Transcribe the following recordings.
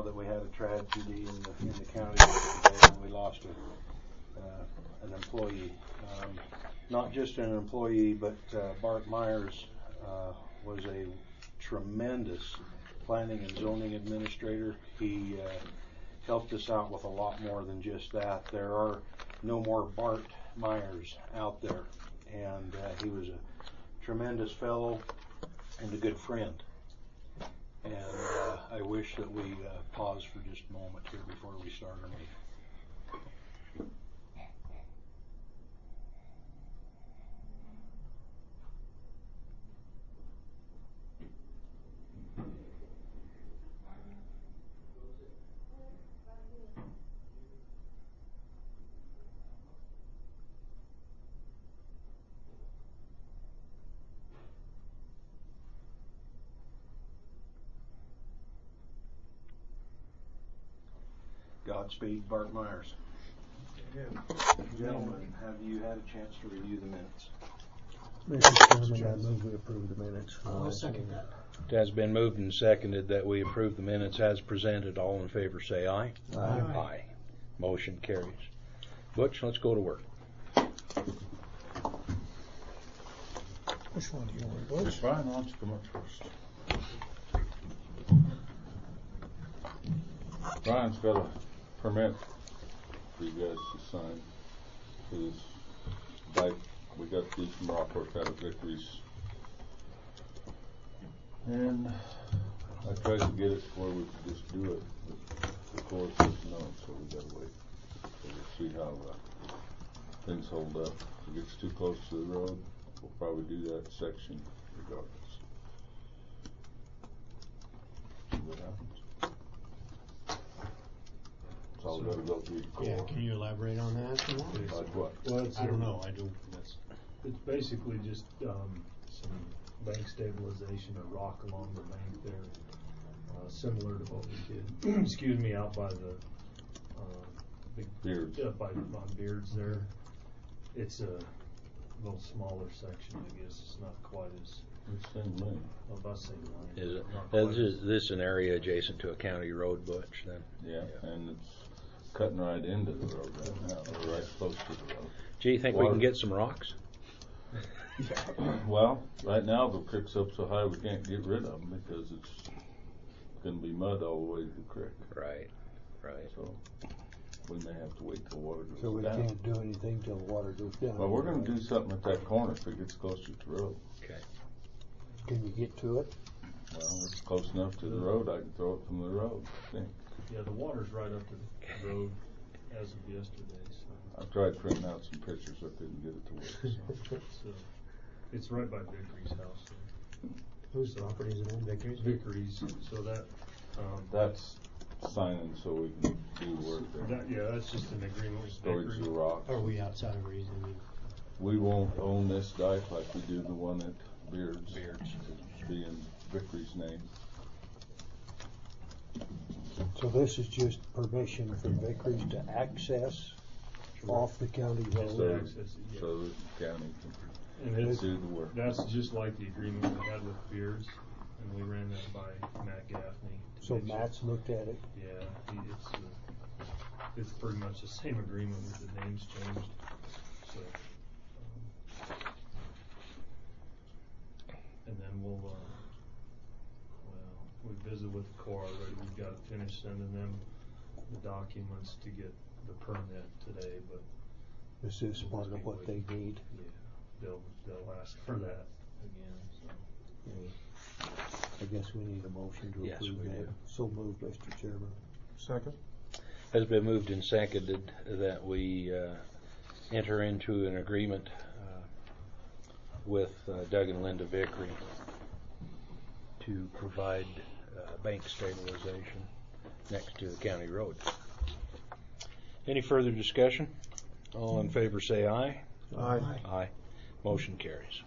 now that we had a tragedy in the county yesterday. We lost an employee. Not just an employee, but Bart Myers was a tremendous planning and zoning administrator. He helped us out with a lot more than just that. There are no more Bart Myers out there, and he was a tremendous fellow and a good friend. And I wish that we pause for just a moment here before we start our meeting. Godspeed, Bart Myers. Gentlemen, have you had a chance to review the minutes? Mr. Chairman, I move we approve the minutes. I'll second that. It has been moved and seconded that we approve the minutes as presented. All in favor say aye. Aye. Aye. Motion carries. Butch, let's go to work. Which one do you want, Butch? Just Ryan, why don't you come up first? Ryan's got a permit for you guys to sign for this dike. We got to do some rock work out of Vickery's. And I tried to get it where we could just do it, but the Corps says no, so we gotta wait. So we'll see how things hold up. If it gets too close to the road, we'll probably do that section regardless. See what happens. It's all gotta go through the Corps. Yeah, can you elaborate on that? Like what? Well, I don't know. I don't. It's basically just some bank stabilization or rock along the bank there, similar to what we did. Excuse me, out by the big Beards. on Beards there. It's a little smaller section, I guess. It's not quite as Same lane. about the same line. Is it? Not quite Is this an area adjacent to a county road, Butch, then? Yeah, and it's cutting right into the road right now. We're right close to the road. Gee, you think we can get some rocks? Well, right now the creek's up so high we can't get rid of them because it's going to be mud all the way to the creek. Right, right. So we may have to wait till water goes So we down. can't do anything till the water goes down. Well, we're going to do something at that corner if it gets closer to the road. Okay. Can you get to it? Well, it's close enough to the road. I can throw it from the road, I think. Yeah, the water's right up to the road as of yesterday. So. I've tried printing out some pictures. I couldn't get it to work. So it's right by Vickery's house. Whose property is it on? Vickery's? Vickery's. So that That's signing so we can do work there. that's just an agreement with Storage Vickery. of the rocks. Are we outside of reason? We won't own this dike like we do the one at Beards. It'll be in Vickery's name. So this is just permission from Vickery's to access off the county Just So, to road. access it, yeah. so the county And can it's, do the work. that's just like the agreement we had with Beards, and we ran that by Matt Gaffney. to So make sure- Matt's looked at it. Yeah, it's pretty much the same agreement with the names changed. So, and then we'll we visited with the Corps already. We've got to finish sending them the documents to get the permit today, but This is part of what they need. yeah, they'll ask for that again. So. I guess we need a motion to Yes, approve we that. do. So moved, Mr. Chairman. Second. Has been moved and seconded that we enter into an agreement with Doug and Linda Vickery to provide bank stabilization next to the county road. Any further discussion? All in favor say aye. Aye. Aye. Motion carries.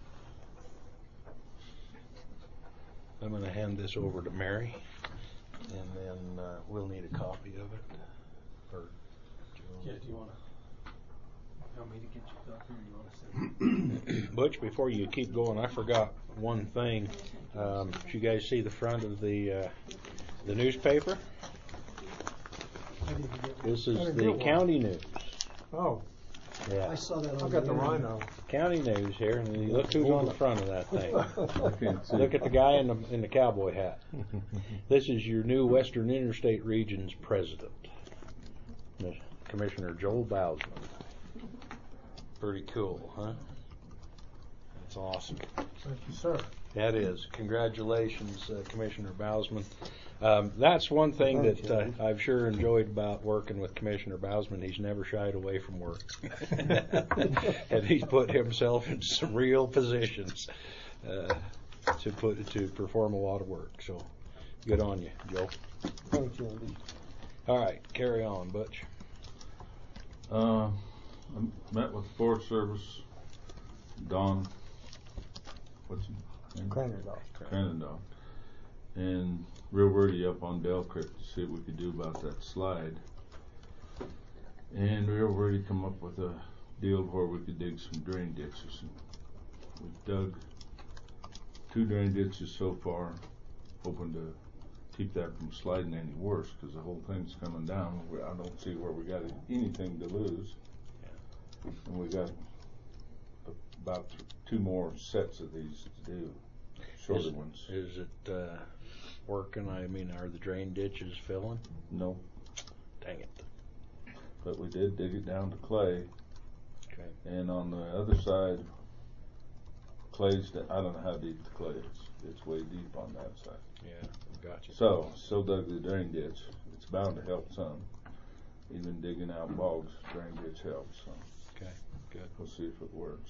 I'm going to hand this over to Mary, and then we'll need a copy of it. Or Yeah, do you want me to get your copy, or you want to send it? Butch, before you keep going, I forgot one thing. Did you guys see the front of the newspaper? This is I didn't the get one. county news. Oh, Yeah, I saw that on I've got the internet. rhino. county news here, and you look who's on the front of that thing. I can't see. Look at the guy in the cowboy hat. This is your new Western Interstate Region's president, Commissioner Joel Bowsman. Pretty cool, huh? That's awesome. Thank you, sir. That is. Congratulations, Commissioner Bowsman. That's one thing Thank that you. I've sure enjoyed about working with Commissioner Bowsman. He's never shied away from work. And he's put himself in some real positions to perform a lot of work. So good on you, Joe. Thank you, Andy. All right, carry on, Butch. I met with the Forest Service, Don, what's his name? Crandall. Crandall, and Rio Verde up on Bell Creek to see what we could do about that slide. And Rio Verde come up with a deal where we could dig some drain ditches. And we've dug 2 drain ditches so far, hoping to keep that from sliding any worse, because the whole thing's coming down. I don't see where we got anything to lose. And we got about 2 more sets of these to do, shorter ones. Is it working? I mean, are the drain ditches filling? No, Dang it. but we did dig it down to clay. Okay. And on the other side, clay's, I don't know how deep the clay is. It's way deep on that side. Yeah, gotcha. So, still dug the drain ditch. It's bound to help some. Even digging out bogs, drain ditch helps. So Okay, good. we'll see if it works.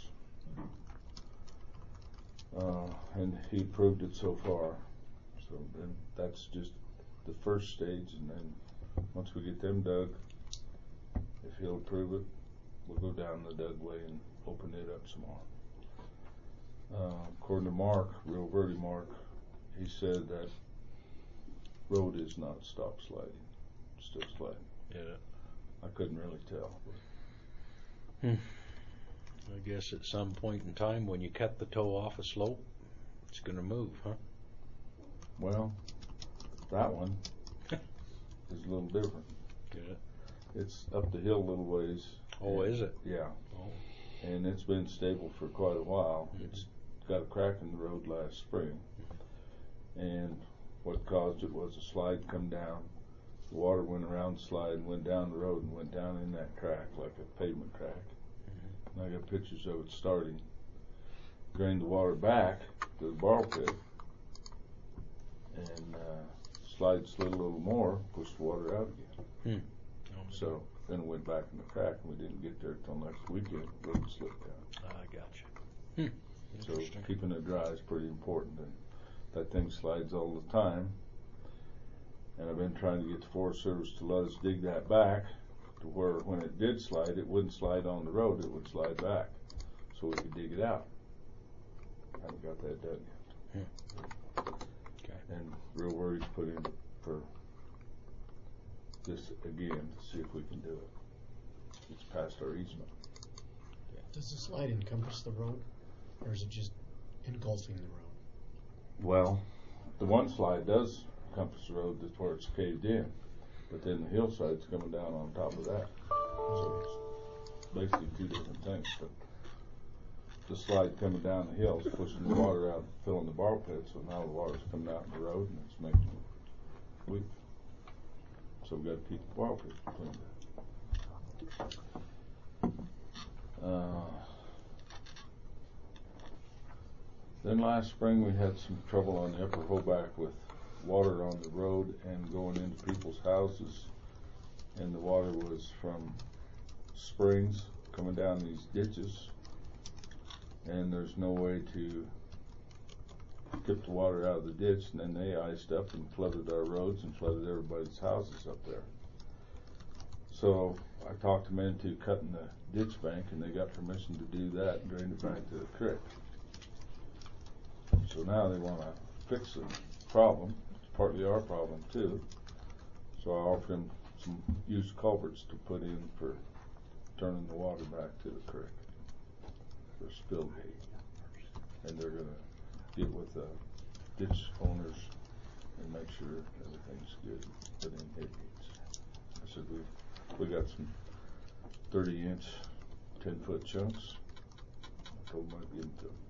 And he proved it so far. So then that's just the first stage, and then once we get them dug, if he'll approve it, we'll go down the dug way and open it up some more. According to Mark, Rio Verde Mark, he said that road is not stop sliding, it's still sliding. Yeah. I couldn't really tell. I guess at some point in time when you cut the toe off a slope, it's going to move, huh? Well, that one is a little different. Good. It's up the hill a little ways. Oh, is it? Yeah. Oh. And it's been stable for quite a while. It's got a crack in the road last spring. And what caused it was a slide come down. The water went around the slide and went down the road and went down in that crack like a pavement crack. And I got pictures of it starting. Drained the water back to the borrow pit. And slide slid a little more, pushed the water out again. So then it went back in the crack, and we didn't get there till next weekend. Road slipped down. I gotcha. So Interesting. keeping it dry is pretty important, and that thing slides all the time. And I've been trying to get the Forest Service to let us dig that back to where when it did slide, it wouldn't slide on the road, it would slide back, so we could dig it out. Haven't got that done yet. Okay. And Real Worry's put in for this again to see if we can do it. It's past our easement. Does the slide encompass the road, or is it just engulfing the road? Well, the one slide does encompass the road, that's where it's caved in, but then the hillside's coming down on top of that. So it's basically 2 different things. But the slide coming down the hill is pushing the water out, filling the borrow pit, so now the water's coming out in the road and it's making it weak. So we've got to keep the borrow pit cleaned up. Then last spring we had some trouble on the upper Hoback with water on the road and going into people's houses, and the water was from springs coming down these ditches, and there's no way to tip the water out of the ditch, and then they iced up and flooded our roads and flooded everybody's houses up there. So I talked them into cutting the ditch bank, and they got permission to do that and drain it back to the creek. So now they want to fix the problem. It's partly our problem too. So I offered them some used culverts to put in for turning the water back to the creek for spillgate. And they're going to get with the ditch owners and make sure everything's good, put in hit gates. I said, said we got some 30-inch, 10-foot chunks. I told him I'd give them to him.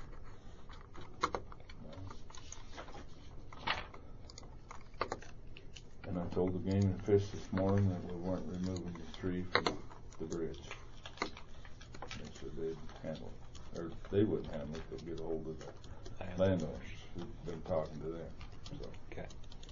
And I told the game and fish this morning that we weren't removing the tree from the bridge. They said they'd handle it, or they wouldn't handle it. They'll get a hold of the landowners. We've been talking to them. So. Okay.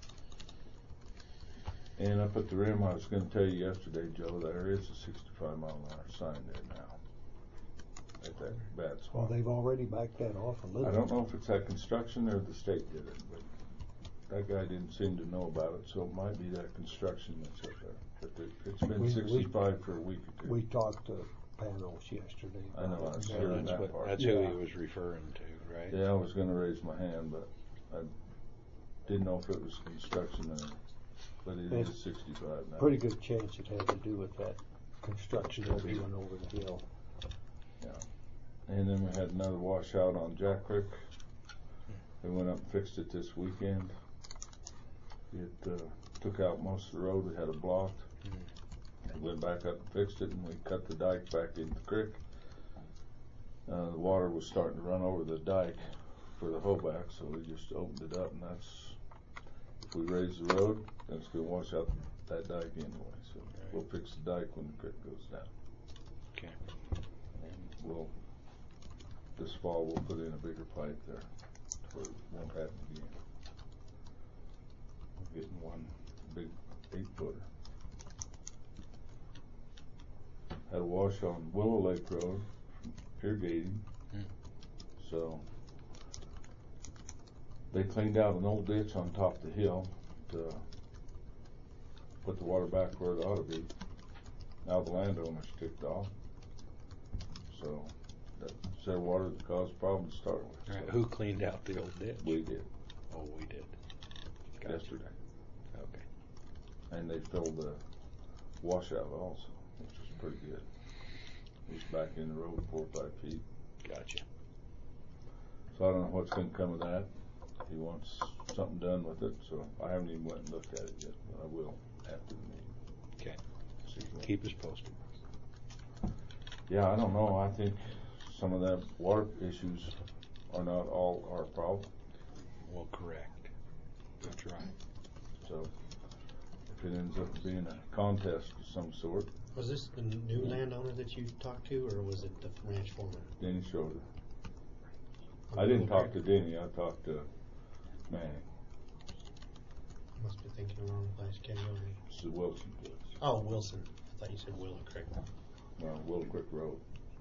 And up at the rim, I was going to tell you yesterday, Joe, there is a 65-mile-an-hour sign there now. At that bad spot. Well, they've already backed that off a little. I don't know if it's that construction or the state did it, but that guy didn't seem to know about it, so it might be that construction that's up there. But it's been 65 for a week or two. We talked to panels yesterday. I know, I was about hearing that. that part. That's who he was referring to, right? Yeah, I was going to raise my hand, but I didn't know if it was construction or, but it is 65 now. Pretty good chance it had to do with that construction they're doing over the hill. Yeah. And then we had another washout on Jack Creek. They went up and fixed it this weekend. It took out most of the road. We had it blocked. We went back up and fixed it, and we cut the dike back into the creek. The water was starting to run over the dike for the hoeback, so we just opened it up, and that's, if we raise the road, that's going to wash out that dike anyway. So we'll fix the dike when the creek goes down. Okay. And this fall we'll put in a bigger pipe there where it won't happen again. We're getting one big 8-footer. Had a wash on Willow Lake Road from irrigating. So they cleaned out an old ditch on top of the hill to put the water back where it ought to be. Now the landowners ticked off. So that's their water that caused problems to start with. Right. So Who cleaned out the old ditch? we did Oh, we did. Gotcha. yesterday. Okay. And they filled the washout also, which was pretty good. He's back in the road 4 or 5 feet. Gotcha. So I don't know what's going to come of that. He wants something done with it, so I haven't even went and looked at it yet, but I will after the meeting. Okay. See what- Keep us posted. Yeah, I don't know. I think some of the water issues are not all our problem. Well, correct. That's right. So if it ends up being a contest of some sort, Was this the new landowner that you talked to, or was it the ranch foreman? Denny Schroeder. I didn't talk to Denny. I talked to Manning. Must be thinking the wrong place. Casualty. It's the Wilson place. Oh, Wilson. I thought you said Willow Creek. Well, Willow Creek Road.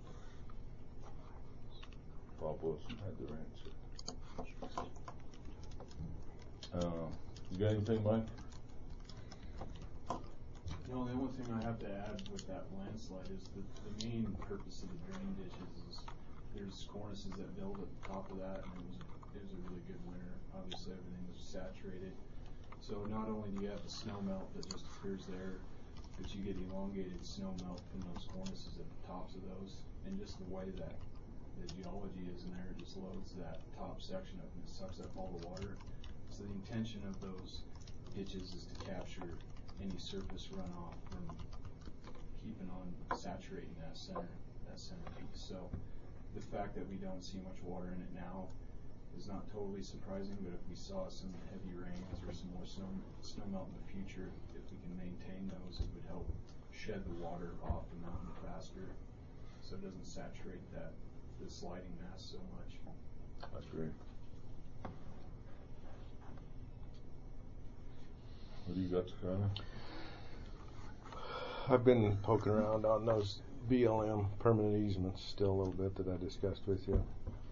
Bob Wilson had the ranch there. You got anything, Mike? No, the only thing I have to add with that landslide is the main purpose of the drain ditches is there's cornices that build at the top of that, and it was a really good winter. Obviously, everything was saturated. So not only do you have the snow melt that just occurs there, but you get elongated snow melt from those cornices at the tops of those, and just the way that the geology is in there, it just loads that top section up and it sucks up all the water. So the intention of those ditches is to capture any surface runoff from keeping on saturating that center piece. So the fact that we don't see much water in it now is not totally surprising, but if we saw some heavy rains or some more snow melt in the future, if we can maintain those, it would help shed the water off the mountain faster so it doesn't saturate the sliding mass so much. I agree. What do you got, Skyler? I've been poking around on those BLM permanent easements still a little bit that I discussed with you.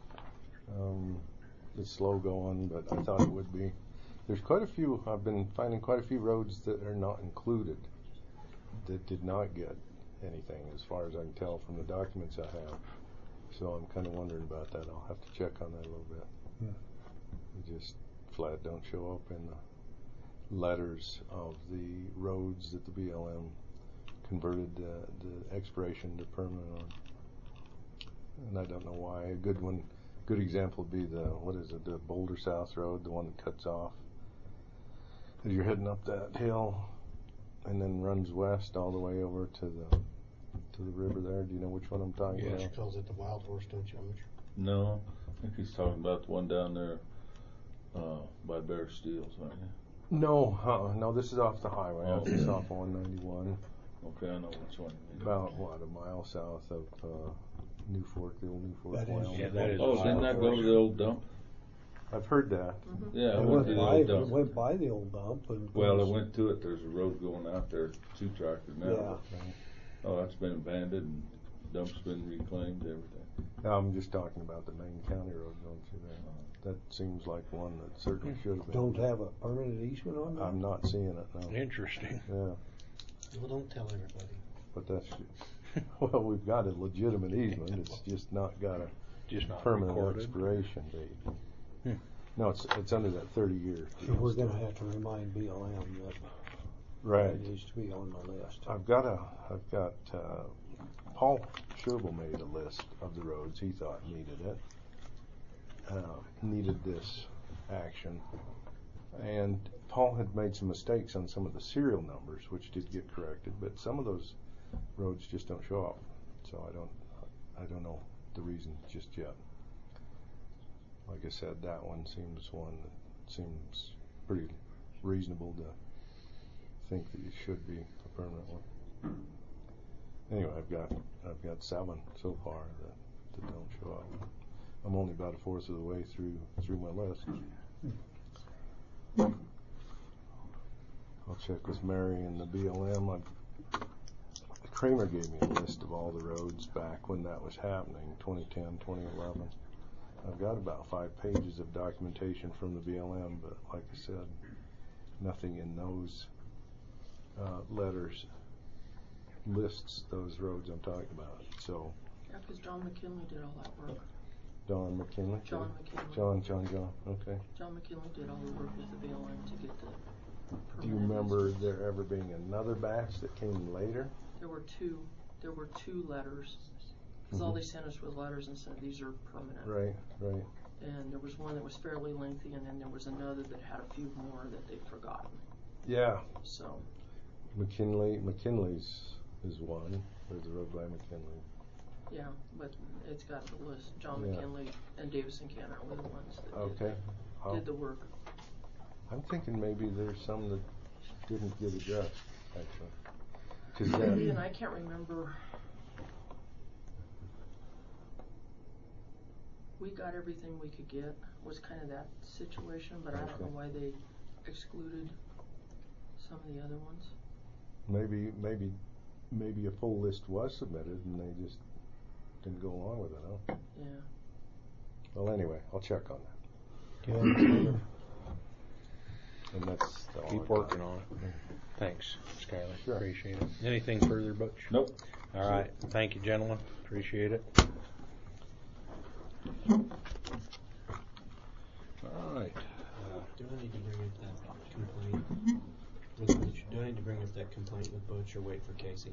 It's slow going, but I thought it would be. There's quite a few, I've been finding quite a few roads that are not included that did not get anything as far as I can tell from the documents I have. So I'm kind of wondering about that. I'll have to check on that a little bit. They just flat don't show up in the letters of the roads that the BLM converted the expiration to permanent on. And I don't know why. A good example would be the Boulder South Road, the one that cuts off as you're heading up that hill and then runs west all the way over to the river there. Do you know which one I'm talking She about? calls it the Wild Horse, don't you, Mitch? No, I think he's talking about the one down there by Bear Steels, aren't you? No, this is off the highway. Oh. It's off 191. Okay, I know which one you mean. About a mile south of New Fork, the old New Fork, That is- Wyoming. Yeah, that is Oh, didn't that go to the old dump? I've heard that. Yeah, It it went went to the by, old it dump. went by the old dump and. Well, it went to it. There's a road going out there, 2 tractors now. Yeah. Oh, that's been abandoned and dump's been reclaimed, everything. No, I'm just talking about the main county road going through there. That seems like one that certainly should have been. Don't have a permanent easement on that? I'm not seeing it, no. Interesting. Yeah, Well, don't tell everybody. but that's, well, we've got a legitimate easement. It's just not got a Just not permanent recorded. expiration date. Hmm. No, it's under that 30-year. So we're gonna have to remind BLM that Right. it needs to be on the list. I've got Paul Scherbel made a list of the roads he thought needed it, needed this action. And Paul had made some mistakes on some of the serial numbers, which did get corrected, but some of those roads just don't show up. So I don't know the reason just yet. Like I said, that one seems pretty reasonable to think that it should be a permanent one. Anyway, I've got 7 so far that don't show up. I'm only about a fourth of the way through my list. I'll check with Mary and the BLM. Kramer gave me a list of all the roads back when that was happening, 2010, 2011. I've got about 5 pages of documentation from the BLM, but like I said, nothing in those letters lists those roads I'm talking about. So, Yeah, because John McKinley did all that work. Don McKinley? John McKinley. John, okay. John McKinley did all the work with the BLM to get the Do you permanent remember easements. there ever being another batch that came later? There were two letters. Because all they sent us was letters and said these are permanent. Right. And there was one that was fairly lengthy, and then there was another that had a few more that they'd forgotten. Yeah. So, McKinley's is one. There's a road by McKinley. yeah, but it's got the list. John Yeah. McKinley and Davis and Canner were the ones that Okay. did the work. I'm thinking maybe there's some that didn't get addressed, actually. 'Cause Maybe, and I can't remember. We got everything we could get, was kind of that situation, but I don't know why they excluded some of the other ones. maybe a full list was submitted and they just didn't go along with it, huh? Yeah. Well, anyway, I'll check on that. Yeah. And that's all Keep I've got. working on it. Thanks, Skyler. Sure. Appreciate it. Anything further, Butch? Nope. All right. Thank you, gentlemen. Appreciate it. All right. Do I need to bring up that complaint with Butch? Do I need to bring up that complaint with Butch or wait for Casey?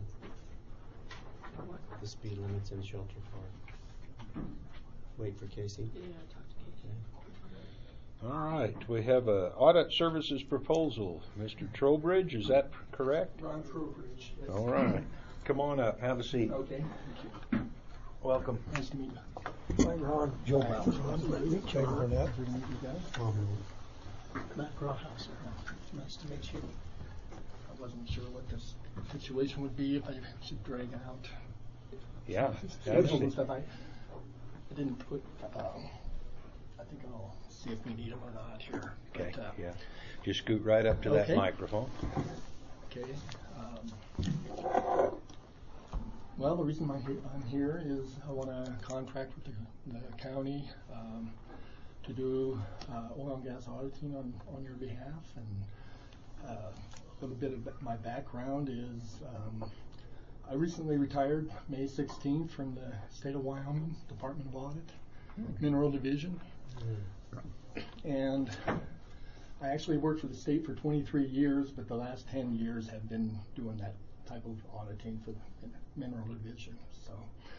The speed limits in Shelter Park. Wait for Casey. Yeah, I talked to Casey. All right. We have a audit services proposal. Mr. Trowbridge, is that correct? Ron Trowbridge. All right. Come on up. Have a seat. Okay, Welcome. nice to meet you. Hi, Ron. Joe Bowser. Check on that. Good to meet you guys. Matt Rawhauser. Nice to meet you. I wasn't sure what this situation would be if I should drag out. Yeah. Schedules and stuff. I didn't put, I think I'll see if we need them or not here. Okay. But, Yeah. Just scoot right up to that Okay. microphone. Okay. Well, the reason I'm here is I want to contract with the county to do oil and gas auditing on your behalf. And a little bit of my background is I recently retired May 16th from the state of Wyoming Department of Audit, Mineral Division. And I actually worked for the state for 23 years, but the last 10 years have been doing that type of auditing for the Mineral Division. So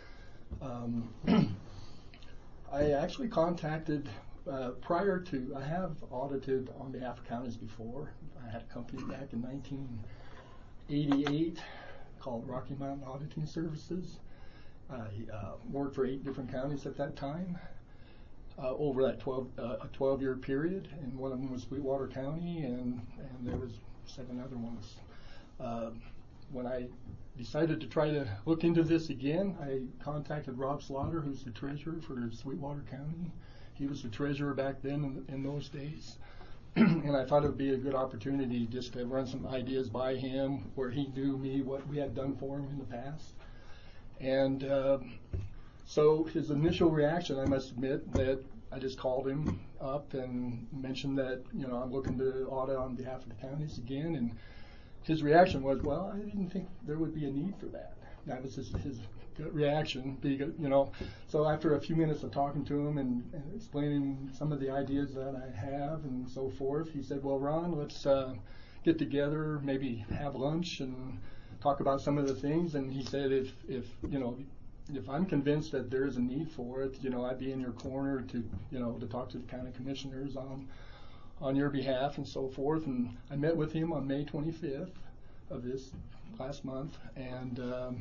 I actually contacted prior to, I have audited on behalf of counties before. I had a company back in 1980 '88 called Rocky Mountain Auditing Services. I worked for 8 different counties at that time over that 12-year period, and one of them was Sweetwater County, and there was 7 other ones. When I decided to try to look into this again, I contacted Rob Slaughter, who's the treasurer for Sweetwater County. He was the treasurer back then in those days. And I thought it would be a good opportunity just to run some ideas by him where he knew me, what we had done for him in the past. And so his initial reaction, I must admit, that I just called him up and mentioned that, I'm looking to audit on behalf of the counties again. And his reaction was, well, I didn't think there would be a need for that. That was his gut reaction. So after a few minutes of talking to him and explaining some of the ideas that I have and so forth, he said, well, Ron, let's get together, maybe have lunch and talk about some of the things. And he said, if I'm convinced that there is a need for it, I'd be in your corner to talk to the county commissioners on your behalf and so forth. And I met with him on May 25th of this last month, and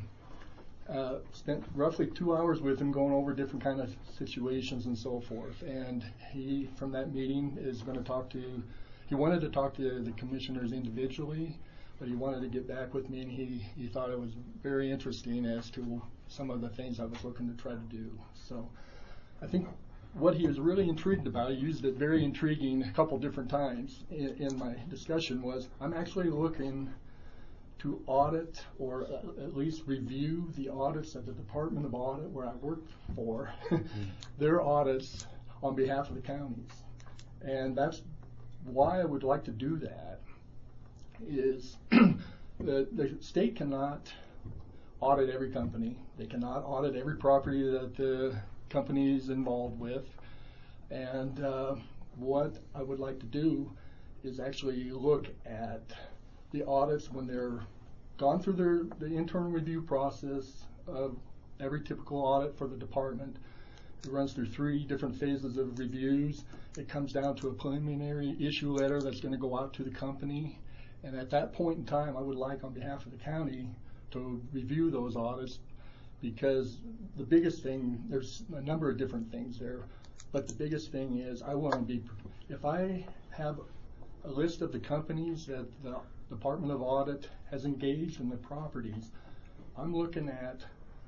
spent roughly 2 hours with him going over different kind of situations and so forth. And he, from that meeting, is going to he wanted to talk to the commissioners individually, but he wanted to get back with me, and he thought it was very interesting as to some of the things I was looking to try to do. So I think what he was really intrigued about, he used it very intriguing a couple different times in my discussion, was I'm actually looking to audit or at least review the audits at the Department of Audit where I worked for, their audits on behalf of the counties. And that's why I would like to do that, is the state cannot audit every company. They cannot audit every property that the company is involved with. And what I would like to do is actually look at the audits when they're gone through the internal review process of every typical audit for the department. It runs through 3 different phases of reviews. It comes down to a preliminary issue letter that's going to go out to the company. And at that point in time, I would like, on behalf of the county, to review those audits, because the biggest thing, there's a number of different things there, but the biggest thing is I want to be, if I have a list of the companies that the Department of Audit has engaged in the properties, I'm looking at,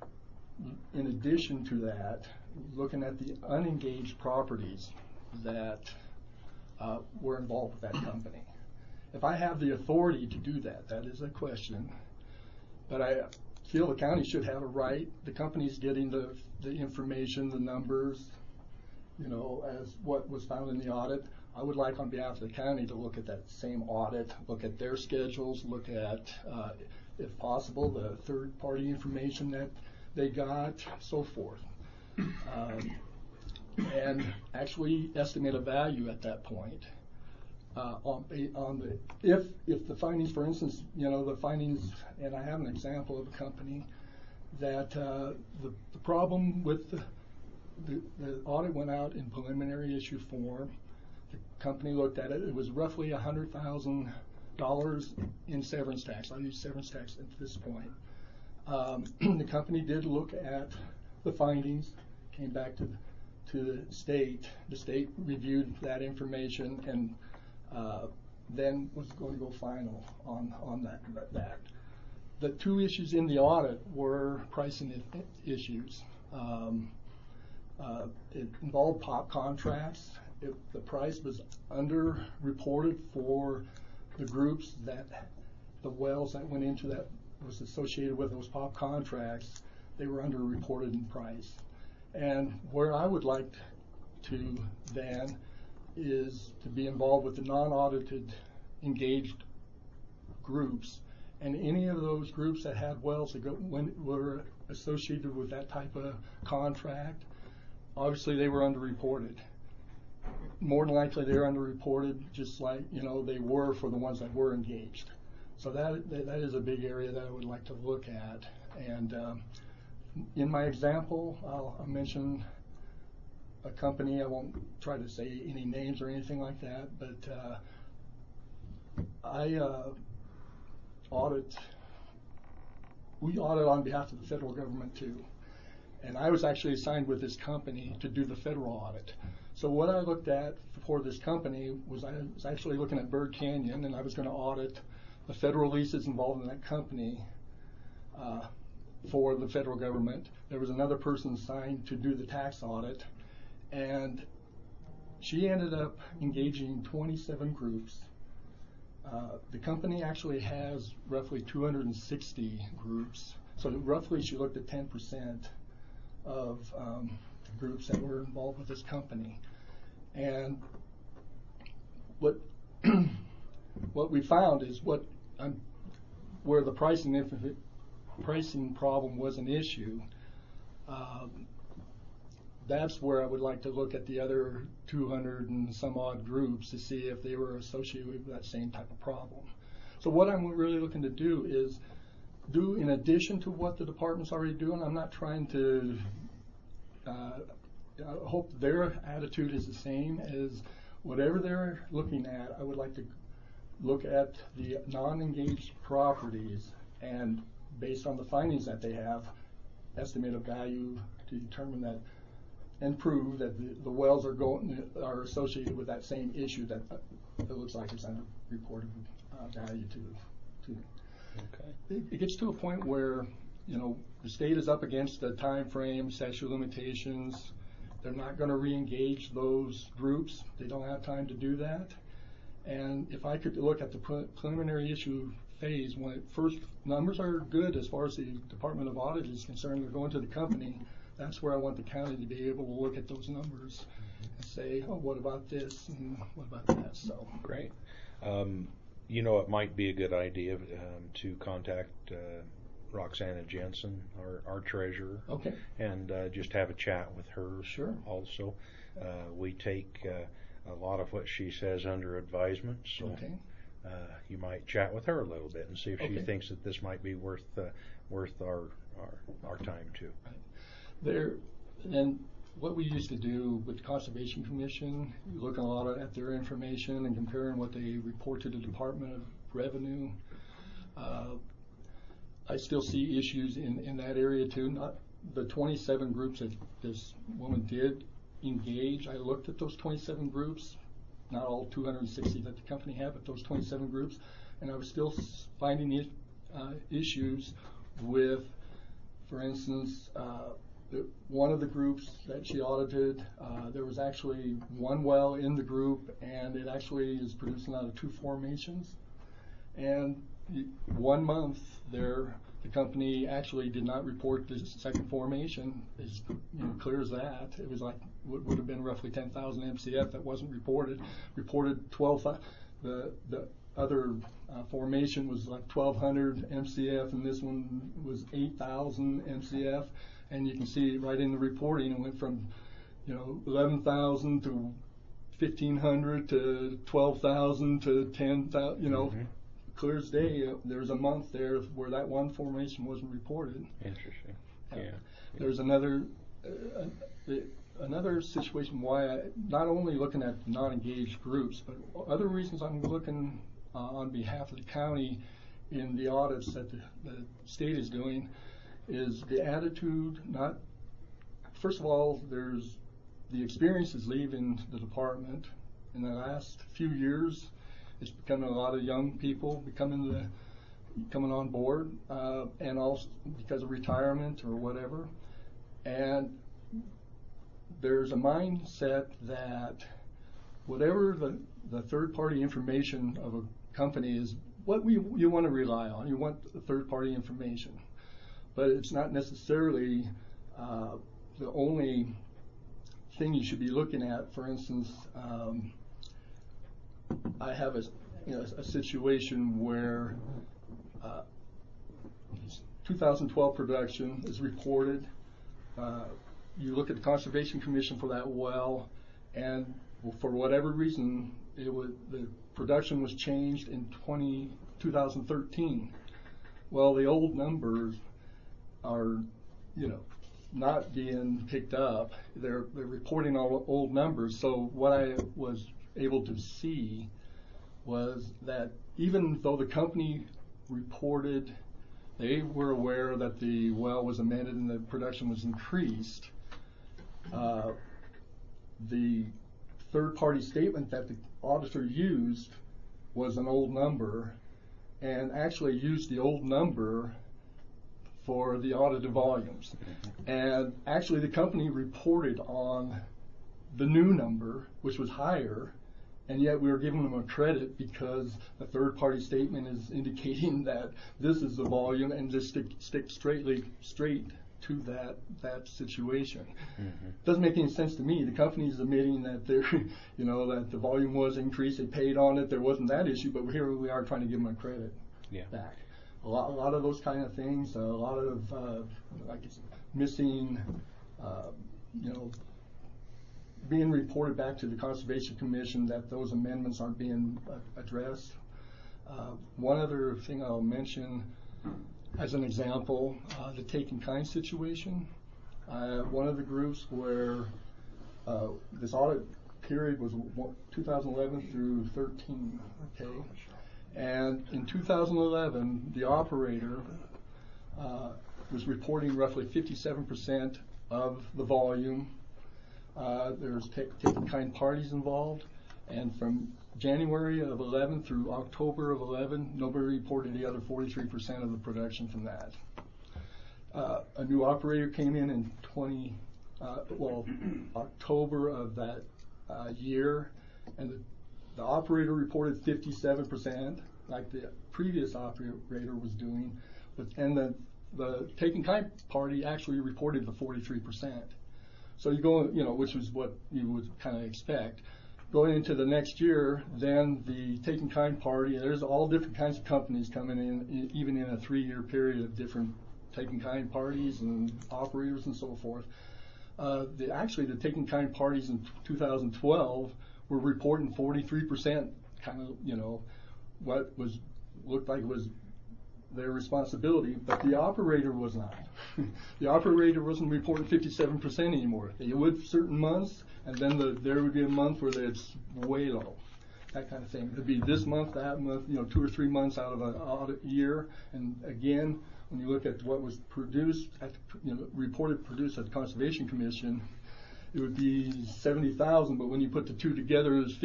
in addition to that, looking at the unengaged properties that were involved with that company. If I have the authority to do that, that is a question, but I feel the county should have a right. The company's getting the information, the numbers, as what was found in the audit. I would like, on behalf of the county, to look at that same audit, look at their schedules, look at, if possible, the third-party information that they got, so forth. And actually estimate a value at that point. If the findings, for instance, the findings, and I have an example of a company that the problem with the audit went out in preliminary issue form. The company looked at it. It was roughly $100,000 in severance tax. I'll use severance tax at this point. The company did look at the findings, came back to the state. The state reviewed that information and then was going to go final on that. The 2 issues in the audit were pricing issues. It involved POP contracts. The price was underreported for the groups that the wells that went into that was associated with those POP contracts. They were underreported in price. And where I would like to then is to be involved with the non-audited engaged groups, and any of those groups that had wells that were associated with that type of contract, obviously they were underreported. More than likely they're underreported, just like they were for the ones that were engaged. So that is a big area that I would like to look at. And in my example, I'll mention a company. I won't try to say any names or anything like that, but I audit. We audit on behalf of the federal government too. And I was actually assigned with this company to do the federal audit. So what I looked at for this company was I was actually looking at Bird Canyon, and I was going to audit the federal leases involved in that company for the federal government. There was another person assigned to do the tax audit, and she ended up engaging 27 groups. The company actually has roughly 260 groups, so roughly she looked at 10% of groups that were involved with this company. And what we found is where the pricing problem was an issue. That's where I would like to look at the other 200 and some odd groups to see if they were associated with that same type of problem. So what I'm really looking to do is do in addition to what the department's already doing. I'm not trying to, I hope their attitude is the same as whatever they're looking at. I would like to look at the non-engaged properties and based on the findings that they have, estimate a value to determine that and prove that the wells are associated with that same issue that it looks like it's underreported value to. Okay. It gets to a point where, you know, the state is up against the time frame, statute of limitations. They're not going to re-engage those groups. They don't have time to do that. And if I could look at the preliminary issue phase, when first numbers are good as far as the Department of Audit is concerned, they're going to the company. That's where I want the county to be able to look at those numbers and say, oh, what about this and what about that? So great. You know, it might be a good idea to contact Roxana Jensen, our treasurer, okay, and just have a chat with her. Sure. Also, we take a lot of what she says under advisement, so okay. You might chat with her a little bit and see if she Okay. thinks that this might be worth our time too. There, and what we used to do with the Conservation Commission, looking a lot at their information and comparing what they report to the Department of Revenue. I still see issues in that area too. Not the 27 groups that this woman did engage. I looked at those 27 groups, not all 260 that the company had, but those 27 groups, and I was still finding issues with, for instance, one of the groups that she audited, there was actually one well in the group, and it actually is producing out of 2 formations. And 1 month there, the company actually did not report the second formation. As clear as that. It was like would have been roughly 10,000 MCF that wasn't reported. Reported 12. The other formation was like 1,200 MCF, and this one was 8,000 MCF. And you can see right in the reporting, it went from 11,000 to 1,500 to 12,000 to 10,000. Clear as day. There's a month there where that one formation wasn't reported. Interesting. Yeah. There's another situation why I not only looking at non-engaged groups, but other reasons I'm looking on behalf of the county in the audits that the state is doing is the attitude. Not first of all, there's the experiences leaving the department in the last few years. It's becoming a lot of young people coming on board, and also because of retirement or whatever. And there's a mindset that whatever the third-party information of a company is, what you want to rely on. You want the third-party information, but it's not necessarily the only thing you should be looking at. For instance, I have a situation where 2012 production is reported. You look at the Conservation Commission for that well, and for whatever reason, the production was changed in 2013. Well, the old numbers are, not being picked up. They're reporting all old numbers. So what I was able to see was that even though the company reported, they were aware that the well was amended and the production was increased. The third-party statement that the auditor used was an old number, and actually used the old number for the audited volumes. And actually the company reported on the new number, which was higher, and yet we were giving them a credit because the third-party statement is indicating that this is the volume, and just stick straight to that situation. Doesn't make any sense to me. The company is admitting that they're, that the volume was increased, they paid on it, there wasn't that issue, but here we are trying to give them a credit back. A lot of those kind of things, a lot of like missing, being reported back to the Conservation Commission that those amendments aren't being addressed. One other thing I'll mention as an example, the take-in-kind situation. One of the groups where this audit period was 2011 through 13, okay? And in 2011, the operator was reporting roughly 57% of the volume. There's take-in-kind parties involved, and from January of 11 through October of 11, nobody reported the other 43% of the production from that. A new operator came in October of that year, and the operator reported 57%, like the previous operator was doing, and the take-in-kind party actually reported the 43%. So you go, which was what you would kind of expect. Going into the next year, then the take-in-kind party, there's all different kinds of companies coming in, even in a 3-year period of different take-in-kind parties and operators and so forth. Actually, the take-in-kind parties in 2012 were reporting 43%, kind of, what looked like it was their responsibility, but the operator was not. The operator wasn't reporting 57% anymore. They would certain months, and then there would be a month where it's way low, that kind of thing. It'd be this month, that month, 2 or 3 months out of an audit year. And again, when you look at what was produced, produced at the Conservation Commission, it would be 70,000, but when you put the two together, it was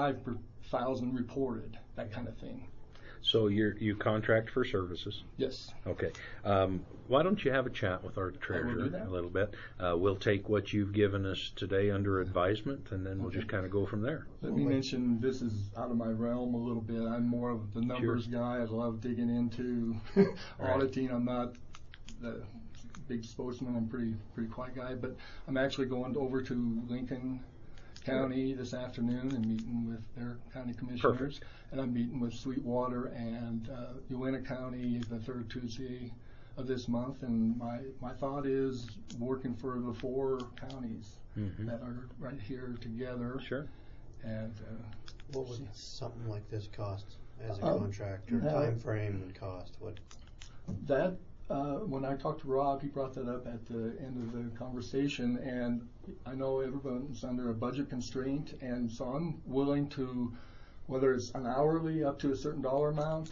55,000 reported, that kind of thing. So you contract for services? Yes. Okay. Why don't you have a chat with our treasurer a little bit? We'll take what you've given us today under advisement, and then we'll just kind of go from there. Let me mention, this is out of my realm a little bit. I'm more of the numbers guy. I love digging into auditing. I'm not the big spokesman. I'm pretty quiet guy, but I'm actually going over to Lincoln County this afternoon and meeting with their county commissioners. Perfect. And I'm meeting with Sweetwater and Uintah County the third Tuesday of this month. And my thought is working for the 4 counties that are right here together. Sure. And what would something like this cost as a contractor? Time frame and cost? What? That when I talked to Rob, he brought that up at the end of the conversation, and I know everyone's under a budget constraint, and so I'm willing to, whether it's an hourly up to a certain dollar amount,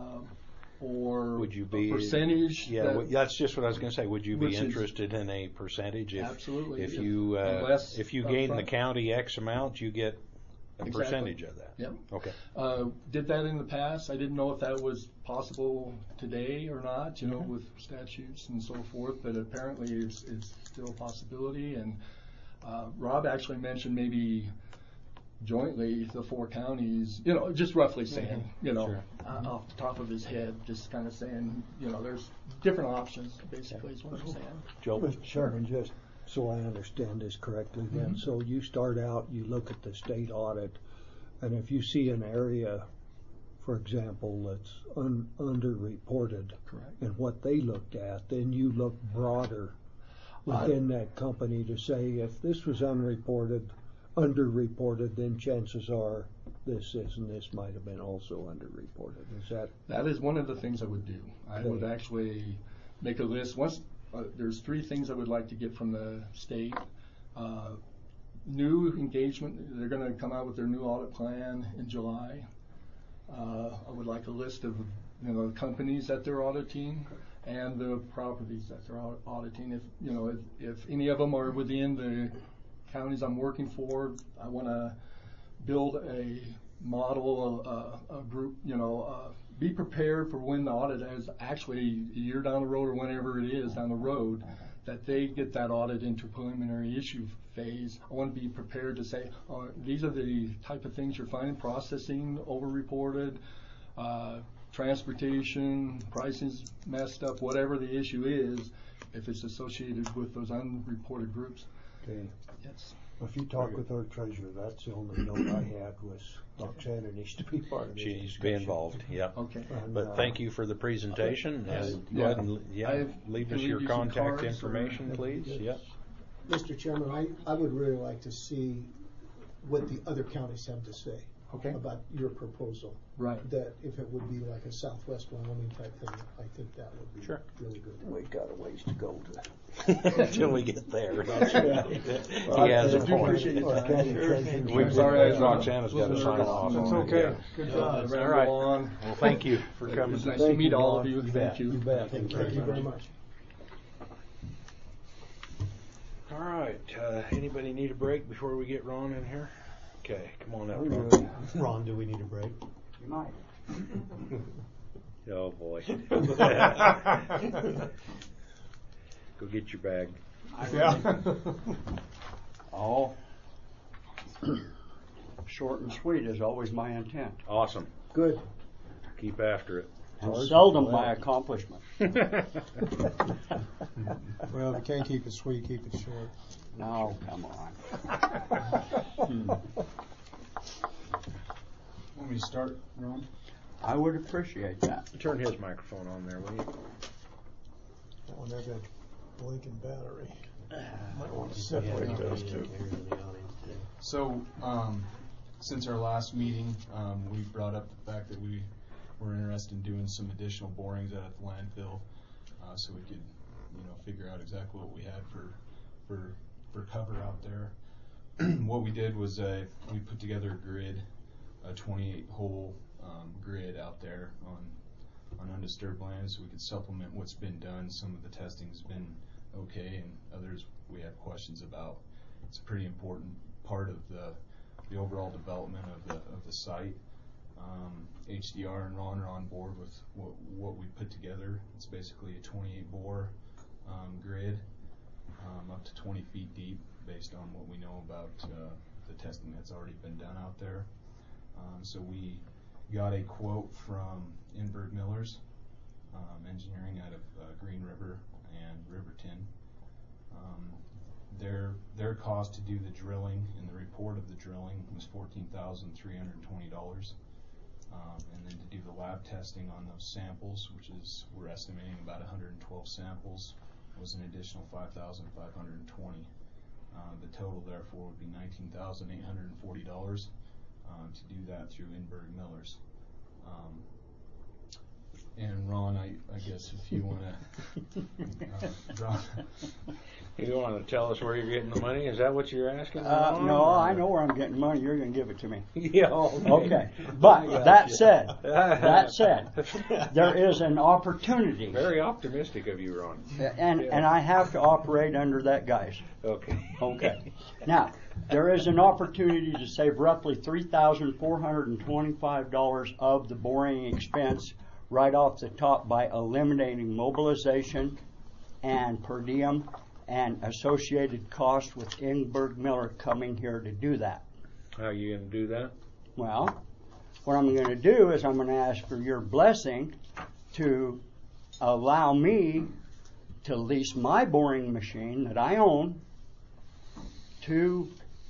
or would you be a percentage. Yeah, that's just what I was going to say. Would you be interested in a percentage? Absolutely. If you gain the county X amount, you get a percentage of that. Yep. Okay. Did that in the past. I didn't know if that was possible today or not, with statutes and so forth, but apparently it's still a possibility. And Rob actually mentioned maybe jointly the 4 counties, just roughly saying, off the top of his head, just kind of saying, there's different options, basically, is what I'm saying. Joe? Mr. Chairman, just so I understand this correctly then, so you start out, you look at the state audit, and if you see an area, for example, that's underreported, correct, and what they looked at, then you look broader within that company to say, if this was underreported, then chances are this and this might have been also underreported. That is one of the things I would do. I would actually make a list. Once there's 3 things I would like to get from the state. New engagement, they're going to come out with their new audit plan in July. I would like a list of the companies that they're auditing and the properties that they're auditing. If any of them are within the counties I'm working for, I want to build a model, a group, be prepared for when the audit is actually a year down the road or whenever it is down the road, that they get that audit into preliminary issue phase. I want to be prepared to say, these are the type of things you're finding, processing, over-reported, transportation, pricing's messed up, whatever the issue is, if it's associated with those unreported groups. Okay. Yes. If you talk with our treasurer, that's the only note I had was Roxana needs to be part of it. She needs to be involved, yep. Okay. But thank you for the presentation. Go ahead and leave us your contact information, please. Yep. Mr. Chairman, I would really like to see what the other counties have to say about your proposal. Right. That if it would be like a Southwest Wyoming type thing, I think that would be really good. We've got a ways to go until we get there. That's right. He has a point. We're sorry, Roxana's got to sign off. That's okay. Good job. All right. Well, thank you for coming. It's nice to meet all of you. Thank you. You bet. Thank you very much. All right. Anybody need a break before we get Ron in here? Okay, come on out, Ron. Ron, do we need a break? You might. Oh boy. Go get your bag. Oh, short and sweet is always my intent. Awesome. Good. Keep after it. And seldom my accomplishment. Well, if you can't keep it sweet, keep it short. No, come on. Want me to start, Ron? I would appreciate that. Turn his microphone on there, will you? That one there got a blinking battery. Might want to separate those two. So, since our last meeting, we brought up the fact that we were interested in doing some additional borings out at the landfill, so we could, figure out exactly what we had for cover out there. What we did was we put together a grid, a 28-hole grid out there on undisturbed land, so we could supplement what's been done. Some of the testing has been okay, and others we have questions about. It's a pretty important part of the overall development of the site. HDR and Ron are on board with what we put together. It's basically a 28-bore grid, up to 20 feet deep, based on what we know about the testing that's already been done out there. So we got a quote from Inberg Millers Engineering out of Green River and Riverton. Their cost to do the drilling and the report of the drilling was $14,320. And then to do the lab testing on those samples, which is, we're estimating about 112 samples, was an additional $5,520. The total therefore would be $19,840 to do that through Inberg Millers. And Ron, I guess if you want to draw. You want to tell us where you're getting the money? Is that what you're asking? No, I know where I'm getting money. You're going to give it to me. Yeah. Okay. But that said, there is an opportunity. Very optimistic of you, Ron. And I have to operate under that guise. Okay. Okay. Now, there is an opportunity to save roughly $3,425 of the boring expense right off the top by eliminating mobilization and per diem and associated costs with Inberg Miller coming here to do that. How are you going to do that? Well, what I'm going to do is I'm going to ask for your blessing to allow me to lease my boring machine that I own to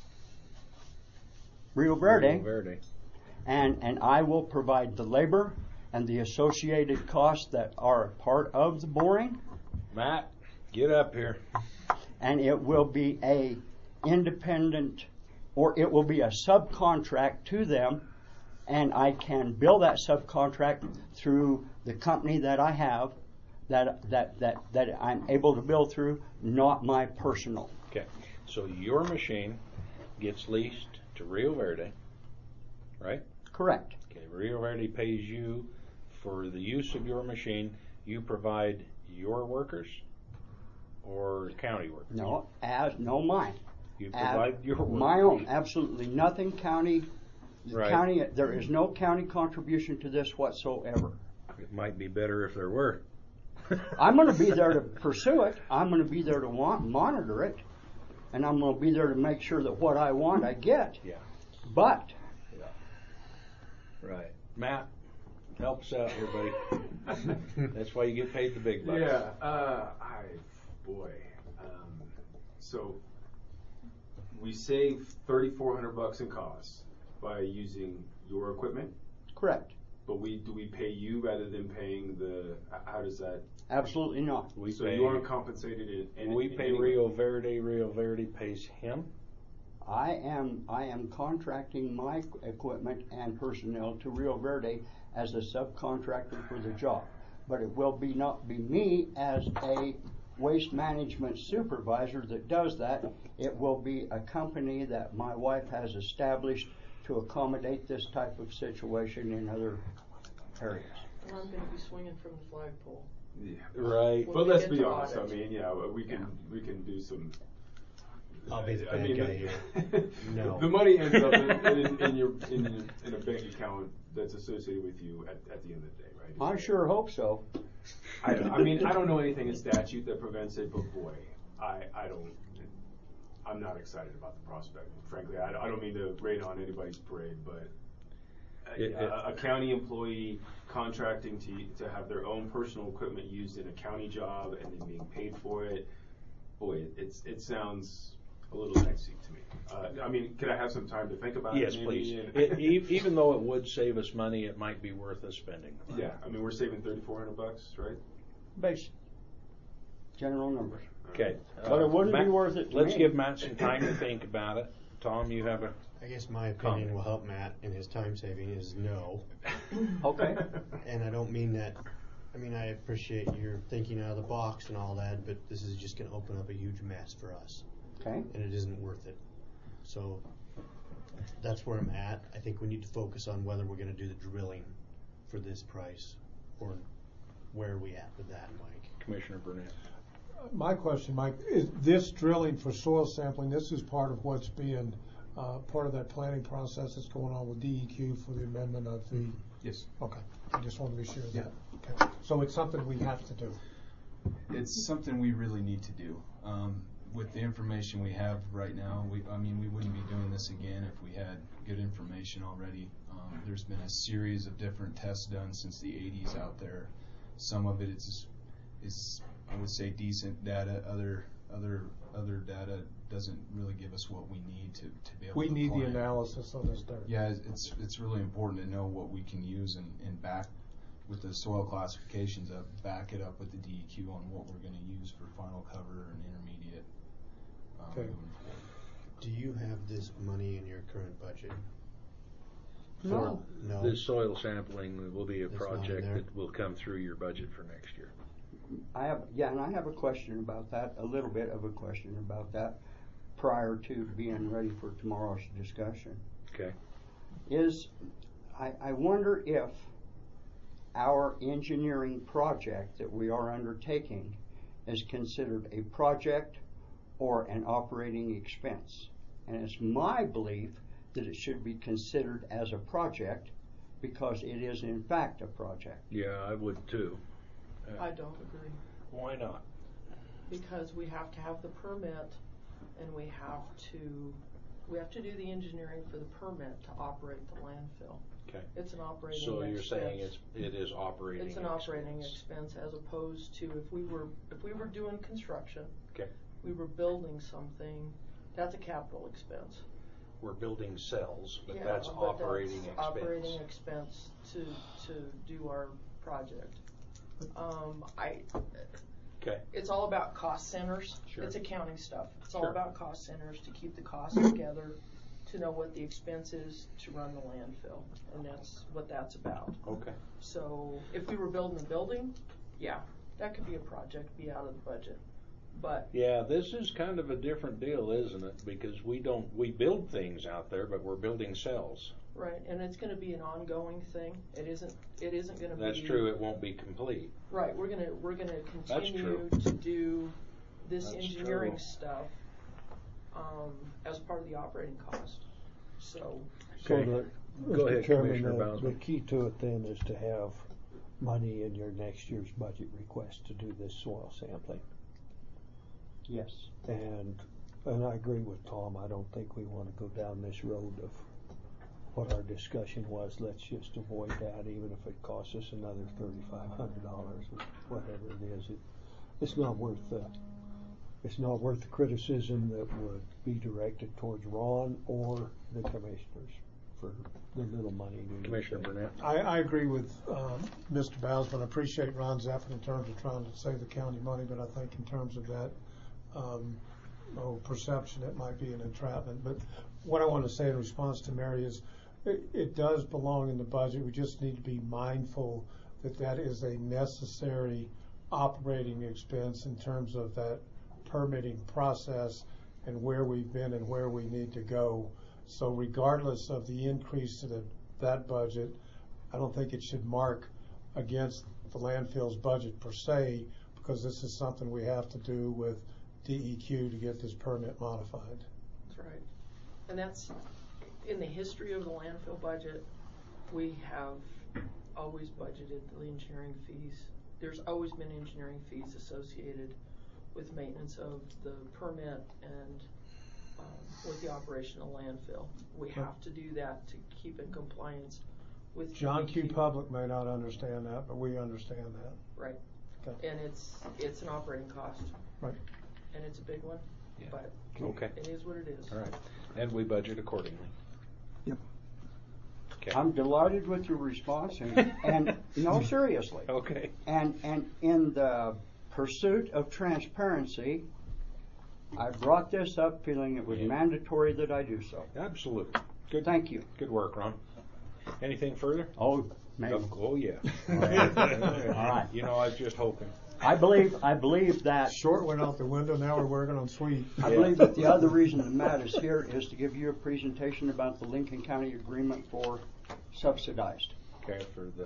Rio Verde. And I will provide the labor and the associated costs that are a part of the boring. Matt, get up here. And it will be a independent, or it will be a subcontract to them, and I can bill that subcontract through the company that I have, that I'm able to bill through, not my personal. Okay, so your machine gets leased to Rio Verde, right? Correct. Okay, Rio Verde pays you for the use of your machine, you provide your workers or county workers? No, mine. You provide your workers. My own, absolutely nothing county. Right. County. There is no county contribution to this whatsoever. It might be better if there were. I'm going to be there to pursue it. I'm going to be there to monitor it, and I'm going to be there to make sure that what I want I get. Yeah. But. Yeah. Right. Matt, help us out here, buddy. That's why you get paid the big bucks. Yeah. So we save $3,400 in costs by using your equipment. Correct. But do we pay you rather than paying the? How does that? Absolutely not. So you aren't compensated in. We pay Rio Verde. Rio Verde pays him. I am contracting my equipment and personnel to Rio Verde as a subcontractor for the job, but it will not be me as a waste management supervisor that does that. It will be a company that my wife has established to accommodate this type of situation in other areas. And I'm going to be swinging from the flagpole. Yeah. Right. But let's be honest. I mean, yeah, we can do some. I'll be the bad guy here. No. The money ends up in a bank account that's associated with you at the end of the day, right? I sure hope so. I mean, I don't know anything in statute that prevents it, but boy, I'm not excited about the prospect. Frankly, I don't mean to rain on anybody's parade, but a county employee contracting to have their own personal equipment used in a county job and then being paid for it, boy, it sounds a little dicey to me. I mean, could I have some time to think about it? Yes, please. Even though it would save us money, it might be worth us spending. Yeah, I mean, we're saving $3,400, right? Base. General numbers. Okay. But it wouldn't Matt, be worth it to let's me. give Matt some time to think about it. Tom, you have a I guess my opinion will help Matt in his time saving is no. Okay. And I don't mean that. I mean, I appreciate your thinking out of the box and all that, but this is just going to open up a huge mess for us. Okay. And it isn't worth it. So that's where I'm at. I think we need to focus on whether we're going to do the drilling for this price or where are we at with that, Mike? Commissioner Burnett. My question, Mike, is this drilling for soil sampling, this is part of what's being part of that planning process that's going on with DEQ for the amendment of the... Yes. Okay. I just want to be sure of that. Okay. So it's something we have to do. It's something we really need to do. With the information we have right now, we wouldn't be doing this again if we had good information already. There's been a series of different tests done since the 80s out there. Some of it is I would say decent data. Other data doesn't really give us what we need to be able to We need the plan. analysis of this dirt. Yeah, it's really important to know what we can use and back with the soil classifications up, back it up with the DEQ on what we're going to use for final cover and intermediate. Okay. Do you have this money in your current budget? No. No. The soil sampling will be a It's not in project there? that will come through your budget for next year. And I have a question about that, a little bit of a question about that prior to being ready for tomorrow's discussion. Okay. I wonder if our engineering project that we are undertaking is considered a project or an operating expense. And it's my belief that it should be considered as a project because it is in fact a project. Yeah, I would too. I don't agree. Why not? Because we have to have the permit and we have to do the engineering for the permit to operate the landfill. Okay. It's an operating expense. So you're saying it is operating It's an operating expense as opposed to if we were doing construction. Okay. We were building something, that's a capital expense. We're building cells, but Yeah, that's but operating that's expense. operating expense to do our project. Okay. It's all about cost centers. Sure. It's accounting stuff. It's all Sure. about cost centers to keep the costs together, to know what the expense is to run the landfill, and that's what that's about. Okay. So if we were building a building, yeah, that could be a project, be out of the budget. But Yeah, this is kind of a different deal, isn't it? Because we build things out there, but we're building cells. Right, and it's gonna be an ongoing thing. It isn't gonna be. That's true, it won't be complete. Right, we're gonna continue to do this engineering stuff, as part of the operating cost. So. Okay. So Go Mr. ahead, Chairman, Commissioner the Bowsman. key to it then is to have money in your next year's budget request to do this soil sampling. Yes. And I agree with Tom. I don't think we want to go down this road of what our discussion was. Let's just avoid that, even if it costs us another $3,500 or whatever it is. It's not worth the criticism that would be directed towards Ron or the commissioners for the little money. Commissioner Burnett. I agree with Mr. Bowsman. I appreciate Ron's effort in terms of trying to save the county money, but I think in terms of that perception, it might be an entrapment. But what I want to say in response to Mary is it does belong in the budget. We just need to be mindful that that is a necessary operating expense in terms of that permitting process and where we've been and where we need to go. So regardless of the increase to that budget, I don't think it should mark against the landfill's budget per se, because this is something we have to do with DEQ to get this permit modified. That's right. And that's, in the history of the landfill budget, we have always budgeted the engineering fees. There's always been engineering fees associated with maintenance of the permit and with the operational landfill. We have to do that to keep in compliance with John Q. DEQ. Public may not understand that, but we understand that. Right. Okay. And it's an operating cost. Right. And it's a big one. Yeah. But Okay. it is what it is. All right. And we budget accordingly. Yep. Okay. I'm delighted with your response, and no, seriously. Okay. And in the pursuit of transparency, I brought this up feeling it was mandatory that I do so. Absolutely. Good. Thank you. Good work, Ron. Anything further? Oh, maybe. Oh, yeah. All right. All right. You know, I was just hoping. I believe that Short went out the window. Now we're working on sweet. I believe that the other reason that Matt is here is to give you a presentation about the Lincoln County agreement for subsidized. Okay, for the.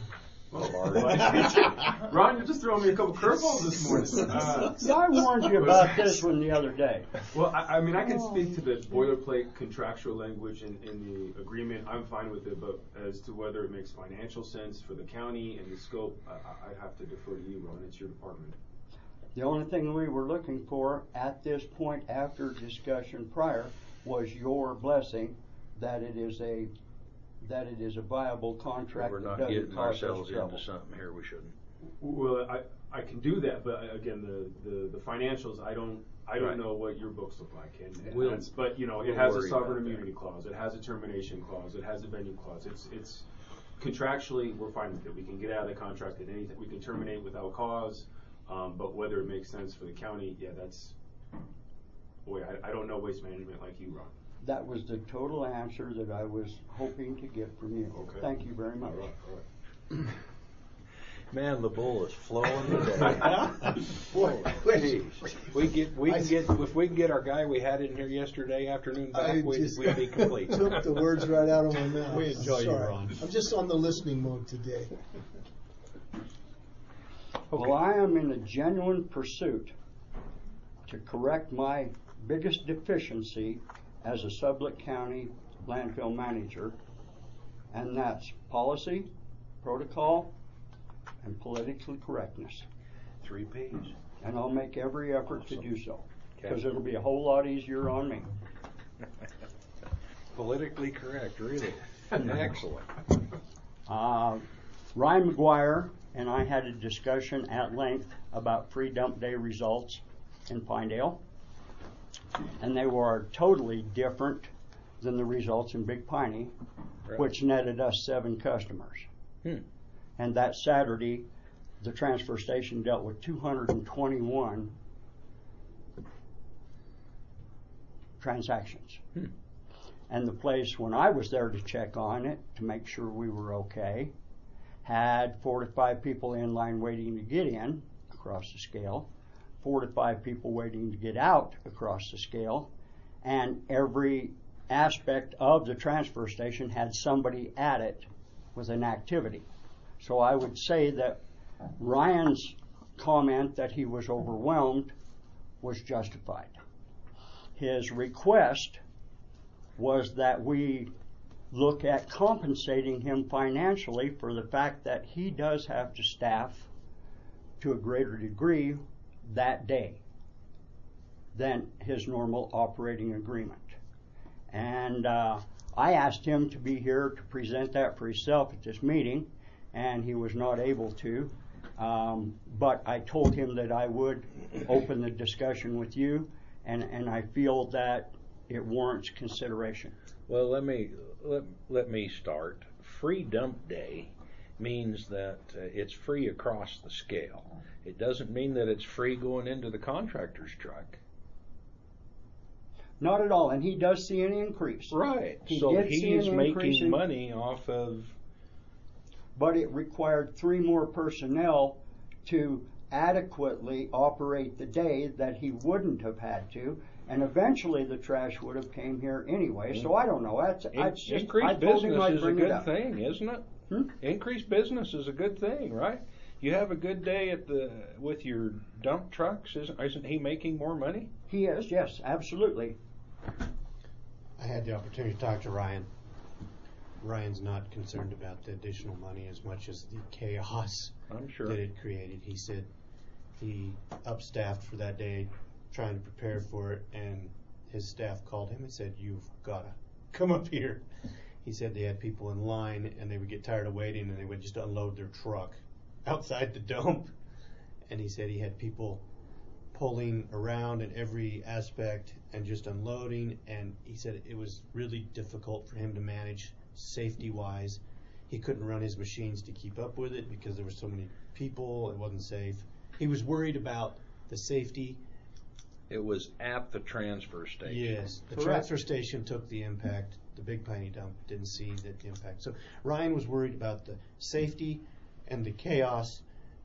Ron, you're just throwing me a couple curveballs this morning. Yeah, I warned you about this one the other day. Well, I mean, I can speak to the boilerplate contractual language in the agreement. I'm fine with it, but as to whether it makes financial sense for the county and the scope, I'd have to defer to you, Ron. It's your department. The only thing we were looking for at this point after discussion prior was your blessing that it is a viable contract. We're not that doesn't getting cause us ourselves trouble. into something here we shouldn't. Well, I can do that, but again, the financials, I don't Right. know what your books look like, and We'll- that's, but you know, it we'll has a worry sovereign about that. immunity clause, it has a termination clause, it has a venue clause. It's contractually, we're fine with it. We can get out of the contract at any time. We can terminate without cause, but whether it makes sense for the county, yeah, that's. Boy, I don't know waste management like you, Ron. That was the total answer that I was hoping to get from you. Okay. Thank you very much. All right. Man, the bull is flowing today. Boy, geez. If we can get our guy we had in here yesterday afternoon back, we'd be complete. Took the words right out of my mouth. We enjoy you, Sorry. Ron. I'm just on the listening mode today. Well, I am in a genuine pursuit to correct my biggest deficiency as a Sublette County landfill manager, and that's policy, protocol, and political correctness. 3 Ps. And I'll make every effort to do so, because Okay. it'll be a whole lot easier on me. Politically correct, really. Excellent. Ryan McGuire and I had a discussion at length about free dump day results in Pinedale, and they were totally different than the results in Big Piney, Right. which netted us 7 customers. And that Saturday, the transfer station dealt with 221 transactions. And the place, when I was there to check on it, to make sure we were okay, had 4 to 5 people in line waiting to get in across the scale, 4 to 5 people waiting to get out across the scale, and every aspect of the transfer station had somebody at it with an activity. So I would say that Ryan's comment that he was overwhelmed was justified. His request was that we look at compensating him financially for the fact that he does have to staff to a greater degree that day than his normal operating agreement. And I asked him to be here to present that for himself at this meeting, and he was not able to. But I told him that I would open the discussion with you, and I feel that it warrants consideration. Well, let me start. Free dump day means that it's free across the scale. It doesn't mean that it's free going into the contractor's truck. Not at all, and he does see an increase. Right. He so did see he's an increase making money off of. But it required 3 more personnel to adequately operate the day that he wouldn't have had to, and eventually the trash would have came here anyway. So I don't know. Increased business is a good thing, isn't it? Increased business is a good thing, right? You have a good day with your dump trucks. Isn't he making more money? He is, yes, absolutely. I had the opportunity to talk to Ryan. Ryan's not concerned about the additional money as much as the chaos I'm sure that it created. He said he upstaffed for that day trying to prepare for it, and his staff called him and said, "You've got to come up here." He said they had people in line and they would get tired of waiting and they would just unload their truck outside the dump. And he said he had people pulling around in every aspect and just unloading, and he said it was really difficult for him to manage safety wise. He couldn't run his machines to keep up with it because there were so many people. It wasn't safe. He was worried about the safety. It was at the transfer station. Yes, the transfer station took the impact. The Big Piney dump didn't see the impact. So Ryan was worried about the safety and the chaos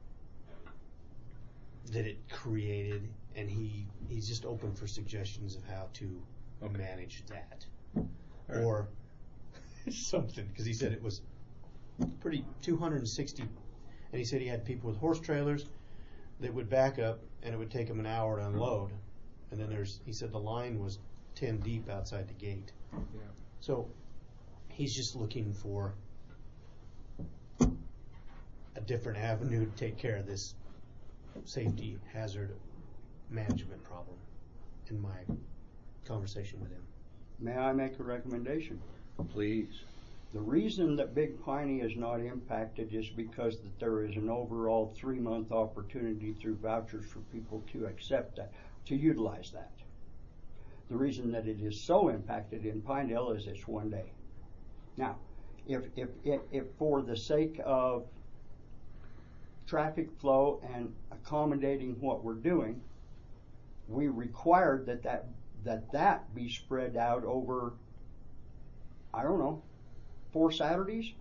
that it created, and he's just open for suggestions of how to manage that. Right. Or something, because he said it was pretty 260, and he said he had people with horse trailers that would back up and it would take them an hour to unload, and then he said the line was 10 deep outside the gate. Yeah. So he's just looking for a different avenue to take care of this safety hazard management problem in my conversation with him. May I make a recommendation? Please. The reason that Big Piney is not impacted is because that there is an overall 3-month opportunity through vouchers for people to accept that, to utilize that. The reason that it is so impacted in Pinedale is it's 1 day. Now, if for the sake of traffic flow and accommodating what we're doing, we required that be spread out over, I don't know, 4 Saturdays.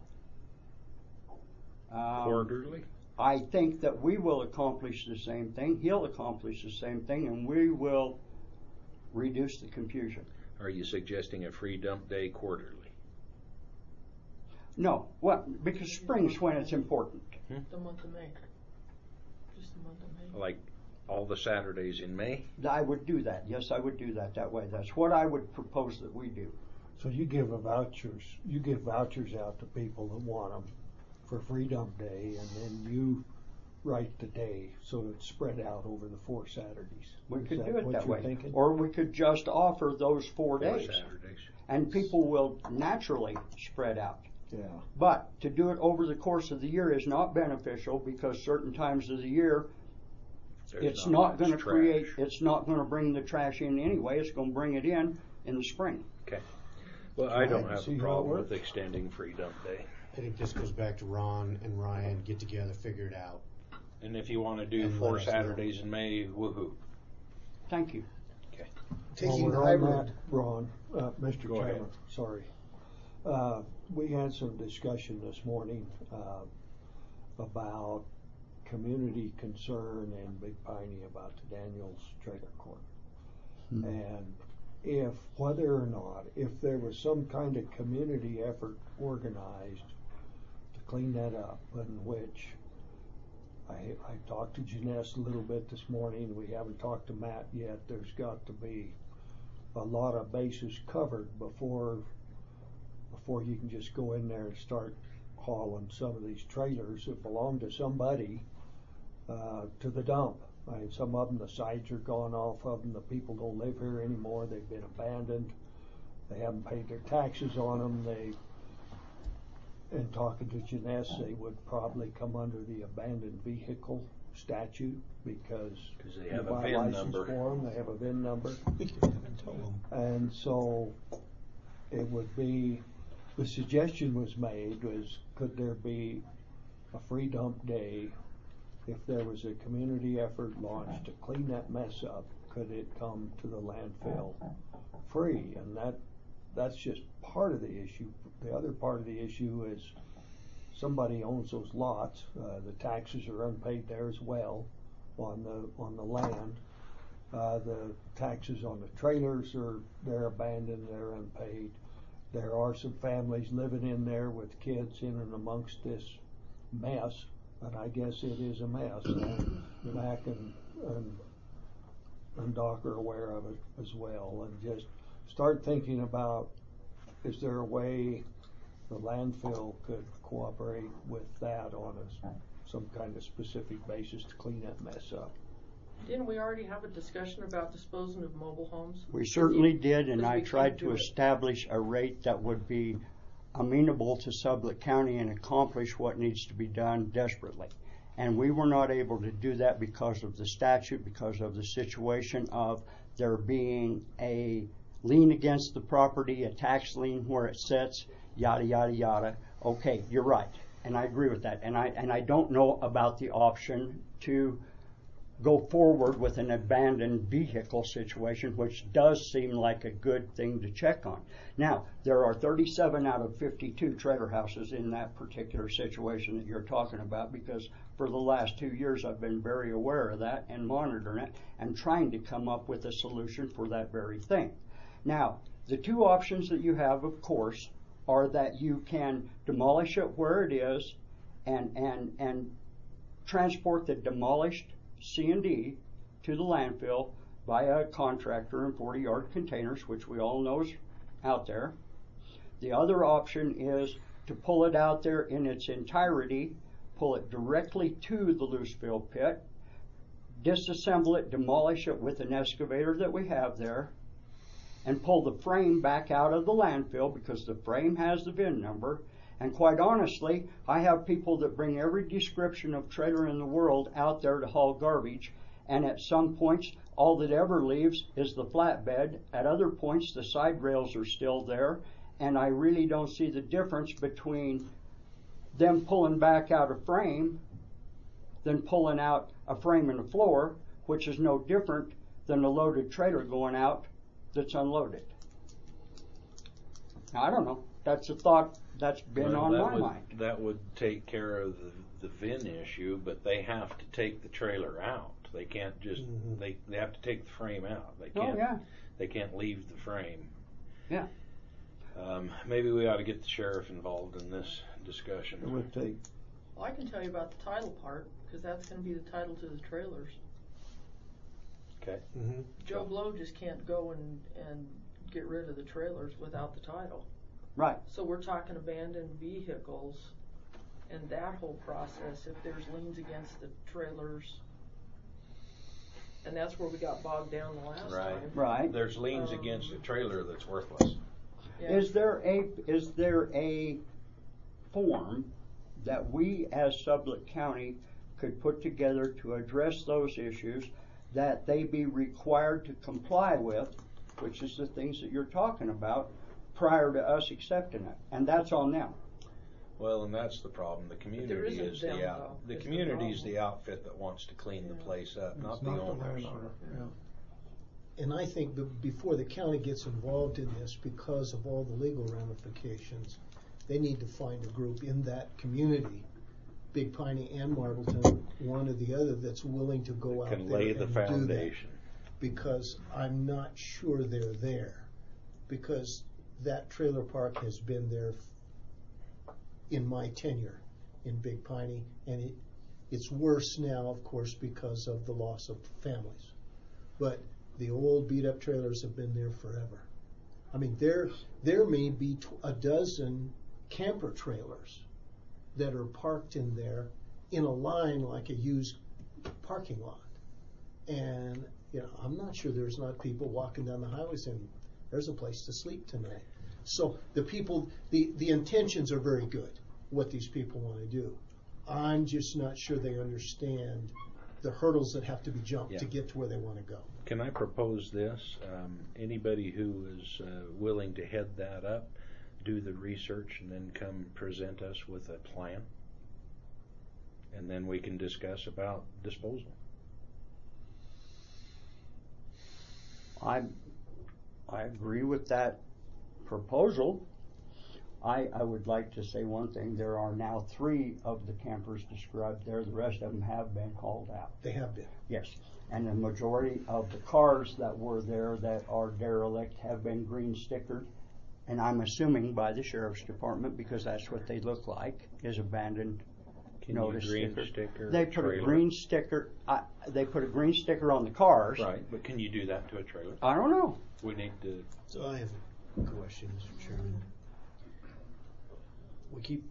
Quarterly? I think that we will accomplish the same thing. He'll accomplish the same thing, and we will reduce the confusion. Are you suggesting a free dump day quarterly? No, well, because spring's when it's important. The month of May. Just the month of May. Like all the Saturdays in May? I would do that. Yes, I would do that way. That's what I would propose that we do. So you give vouchers out to people that want them for free dump day, and then you write the day so it's spread out over the 4 Saturdays. We could do it what that you're way. thinking? Or we could just offer those 4 days. Saturdays. And people will naturally spread out. Yeah. But to do it over the course of the year is not beneficial, because certain times of the year it's not going to create, it's not going to bring the trash in anyway. It's going to bring it in the spring. Okay. Well, I don't have a problem with extending free dump day. I think this goes back to Ron and Ryan, get together, figure it out. And if you want to do 4 Saturdays in May, woohoo. Thank you. Okay. Taking hybrid. Ron, Mr. Go Chairman, ahead. sorry. We had some discussion this morning about community concern in Big Piney about the Daniels Trailer Court. And if whether or not, if there was some kind of community effort organized to clean that up, in which I talked to Janess a little bit this morning. We haven't talked to Matt yet. There's got to be a lot of bases covered before you can just go in there and start hauling some of these trailers that belong to somebody to the dump. I mean, some of them, the sides are gone off of them. The people don't live here anymore. They've been abandoned. They haven't paid their taxes on them. And talking to Janess, they would probably come under the abandoned vehicle statute because they have a VIN number. For them. They have a VIN number. And so it would be, the suggestion was made was, could there be a free dump day if there was a community effort launched to clean that mess up? Could it come to the landfill free? And that's just part of the issue. The other part of the issue is somebody owns those lots. The taxes are unpaid there as well on the land. The taxes on the trailers they're abandoned, they're unpaid. There are some families living in there with kids in and amongst this mess, and I guess it is a mess. And Mac and Doc are aware of it as well. And just start thinking about, is there a way the landfill could cooperate with that on some kind of specific basis to clean that mess up? Didn't we already have a discussion about disposing of mobile homes? We certainly did, and I tried to establish a rate that would be amenable to Sublette County and accomplish what needs to be done desperately. And we were not able to do that because of the statute, because of the situation of there being a lien against the property, a tax lien where it sits, yada, yada, yada. Okay, you're right, and I agree with that. And I don't know about the option to go forward with an abandoned vehicle situation, which does seem like a good thing to check on. Now, there are 37 out of 52 trailer houses in that particular situation that you're talking about, because for the last 2 years I've been very aware of that and monitoring it and trying to come up with a solution for that very thing. Now, the two options that you have, of course, are that you can demolish it where it is and transport the demolished C&D to the landfill by a contractor in 40-yard containers, which we all know is out there. The other option is to pull it out there in its entirety, pull it directly to the loose fill pit, disassemble it, demolish it with an excavator that we have there, and pull the frame back out of the landfill because the frame has the VIN number. And quite honestly, I have people that bring every description of trailer in the world out there to haul garbage, and at some points all that ever leaves is the flatbed. At other points the side rails are still there, and I really don't see the difference between them pulling back out a frame than pulling out a frame and a floor, which is no different than a loaded trailer going out that's unloaded. Now, I don't know. That's a thought that's been on my mind. That would take care of the VIN issue, but they have to take the trailer out. They can't just they have to take the frame out. They can't they can't leave the frame. Yeah. Maybe we ought to get the sheriff involved in this discussion. It would take. Well, I can tell you about the title part, because that's going to be the title to the trailers. Okay. Joe Blow just can't go and get rid of the trailers without the title. Right. So we're talking abandoned vehicles and that whole process, if there's liens against the trailers. And that's where we got bogged down the last time. Right. There's liens against a trailer that's worthless. Yeah. Is there a form that we as Sublette County could put together to address those issues that they be required to comply with, which is the things that you're talking about, prior to us accepting it? And that's on them. Well, and that's the problem. The community is the community is the outfit that wants to clean the place up, not the owners. And I think before the county gets involved in this, because of all the legal ramifications, they need to find a group in that community, Big Piney and Marbleton, one or the other, that's willing to go out there and lay the foundation. because I'm not sure they're there. Because that trailer park has been there in my tenure in Big Piney, and it's worse now, of course, because of the loss of families. But the old beat-up trailers have been there forever. I mean, there may be a dozen camper trailers that are parked in there in a line like a used parking lot. And, you know, I'm not sure there's not people walking down the highway saying, there's a place to sleep tonight. So the people, the intentions are very good, what these people want to do. I'm just not sure they understand the hurdles that have to be jumped to get to where they want to go. Can I propose this? Anybody who is willing to head that up, do the research, and then come present us with a plan, and then we can discuss about disposal. I agree with that proposal. I would like to say one thing. There are now 3 of the campers described there. The rest of them have been called out. They have been. Yes. And the majority of the cars that were there that are derelict have been green stickered. And I'm assuming by the Sheriff's Department, because that's what they look like, is abandoned notice sticker. They put a green sticker. They put a green sticker on the cars. Right, but can you do that to a trailer? I don't know. We need to. So I have a question, Mr. Chairman. We keep,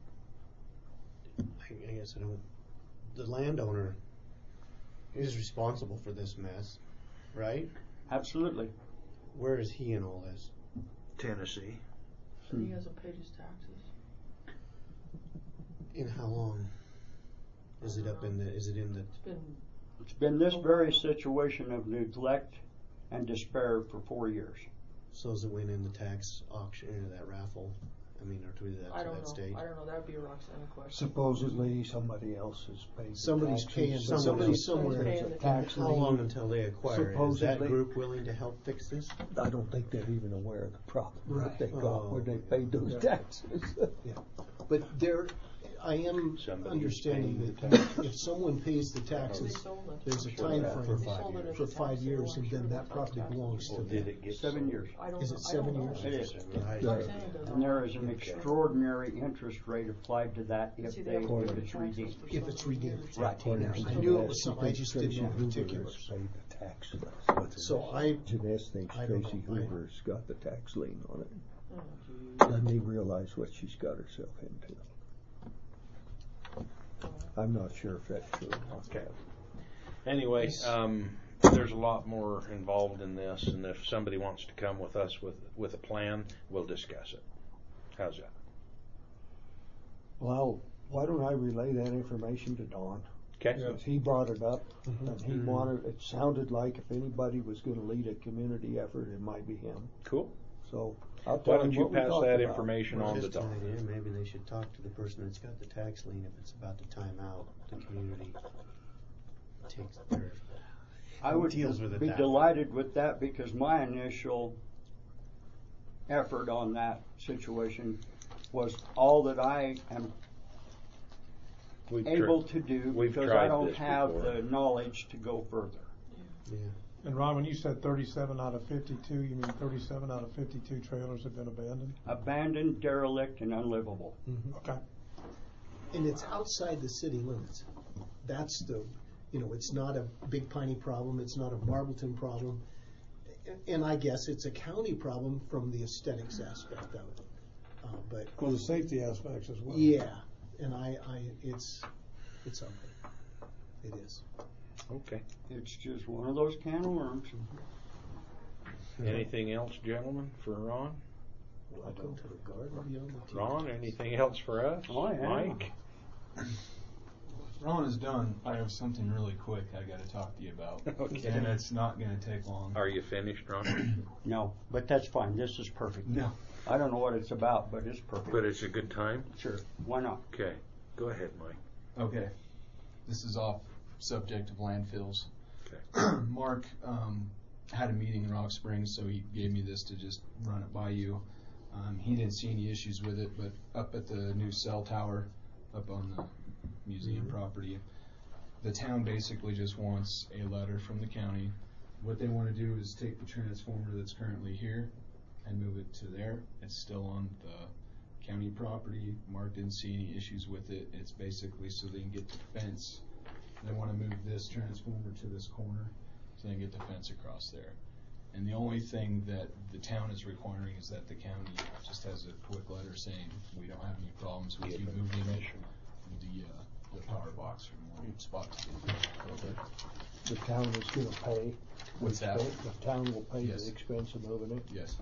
I guess I don't, the landowner is responsible for this mess, right? Absolutely. Where is he in all this? Tennessee. He hasn't paid his taxes. In how long? Is it up in the, is it in the? It's been this very situation of neglect and despair for 4 years. So is it went in the tax auction, into that raffle? I mean, or to that stage? I don't know. That would be a Roxanna question. Supposedly somebody else has paid. Somebody's paying. Somebody somewhere. How long until they acquire it? Is that group willing to help fix this? I don't think they're even aware of the problem that they got Oh, when they paid those taxes. Yeah. But I am understanding that if someone pays the taxes, there's a time frame for 5 years, and then that property belongs to them. 7 years. Is it 7 years? It is. And there is an extraordinary interest rate applied to that if it's redeemed. If it's redeemed. Right. I knew it was something, I just didn't know the particulars. So Janess thinks Tracy Hoover's got the tax lien on it. Oh, Doesn't he realize what she's got herself into? I'm not sure if that's true or not. Okay. Anyway, there's a lot more involved in this, and if somebody wants to come with us with a plan, we'll discuss it. How's that? Well, why don't I relay that information to Don? Okay. Because he brought it up, and he wanted. It sounded like if anybody was going to lead a community effort, it might be him. Cool. So I'll Why tell don't him you what we pass talked that about. information on to Don? Maybe they should talk to the person that's got the tax lien if it's about to time out. The community takes their I would deals with it be that delighted with that, because my initial effort on that situation was all that I am able to do, because I don't have the knowledge to go further. Yeah. And Ron, when you said 37 out of 52, you mean 37 out of 52 trailers have been abandoned? Abandoned, derelict, and unlivable. Okay. And it's outside the city limits. That's it's not a Big Piney problem. It's not a Marbleton problem. And I guess it's a county problem from the aesthetics aspect of it. But Well, the safety aspects as well. yeah, and it's something. It is. Okay. It's just one of those can of worms. Anything else, gentlemen, for Ron? Welcome to the garden beyond the tea. Ron, anything else for us? Oh, yeah. Mike? Ron is done. I have something really quick I got to talk to you about. Okay. And it's not going to take long. Are you finished, Ron? No, but that's fine. This is perfect. No. I don't know what it's about, but it's perfect. But it's a good time? Sure. Why not? Okay. Go ahead, Mike. Okay. This is off subject of landfills. Okay. Mark had a meeting in Rock Springs, so he gave me this to just run it by you. He didn't see any issues with it, but up at the new cell tower up on the museum property, the town basically just wants a letter from the county what they want to do is take the transformer that's currently here and move it to there. It's still on the county property. Mark didn't see any issues with it. It's basically so they can get the fence. They want to move this transformer to this corner so they can get the fence across there. And the only thing that the town is requiring is that the county just has a quick letter saying we don't have any problems with you moving the power box from one spot to the other. The town is going to pay. What's that? The town will pay Yes. the expense of moving it. Yes.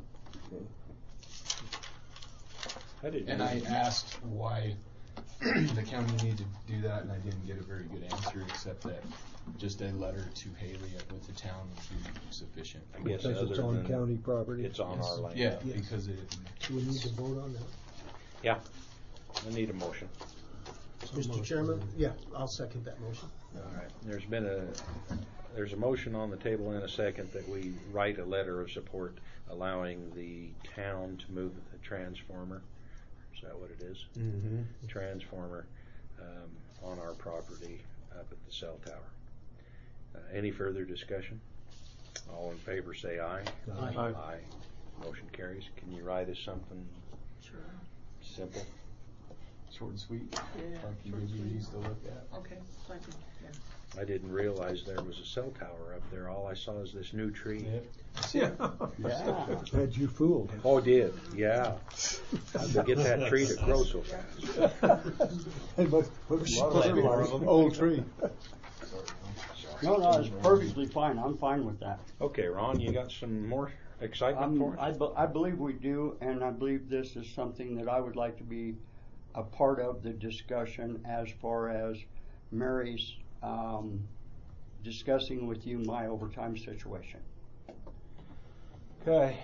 Okay. And I asked why the county needed to do that, and I didn't get a very good answer, except that just a letter to Haley with the town would be sufficient. I guess Because it's on county property. It's on our land. Yeah, because it. Do we need to vote on that? Yeah, I need a motion. Mr. Chairman, yeah, I'll second that motion. All right. There's a motion on the table and a second that we write a letter of support allowing the town to move the transformer. Is that what it is? Mm-hmm. Transformer on our property up at the cell tower. Any further discussion? All in favor say aye. Aye. Aye. Motion carries. Can you write us something simple? Short and sweet. Yeah, I can short and give you sweet. these to look at. Okay, thank you. Yeah. I didn't realize there was a cell tower up there. All I saw is this new tree. Yeah. Had you fooled. Oh, did. Yeah. How'd they get that tree to grow so fast? Hey, but a lot of them. Old tree. No, it's perfectly fine. I'm fine with that. Okay, Ron, you got some more excitement for us? I believe we do, and I believe this is something that I would like to be a part of the discussion as far as Mary's discussing with you my overtime situation. Okay.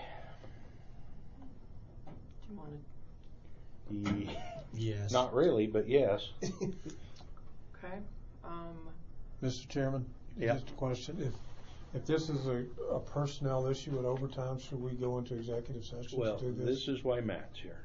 Do you want to? Yes. Not really, but yes. Okay. Mr. Chairman, Yeah. just a question. If this is a personnel issue at overtime, should we go into executive session Well, to do this? this is why Matt's here.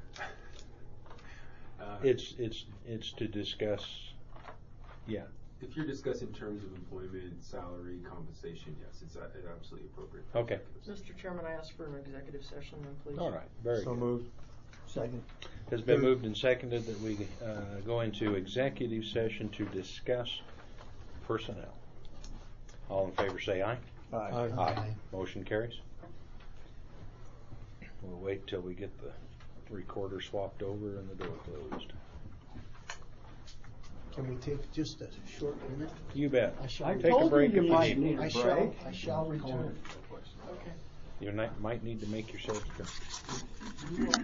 It's to discuss. Yeah. If you're discussing terms of employment, salary, compensation, yes, it's absolutely appropriate. Okay. Mr. Chairman, I ask for an executive session then, please. All right. Very So good. moved. Second. Has been moved and seconded that we go into executive session to discuss personnel. All in favor say aye. Aye. Aye. Motion carries. We'll wait till we get the recorder swapped over and the door closed. Can we take just a short minute? You bet. I shall Take a break if you need. I shall return. Okay. You might need to make yourself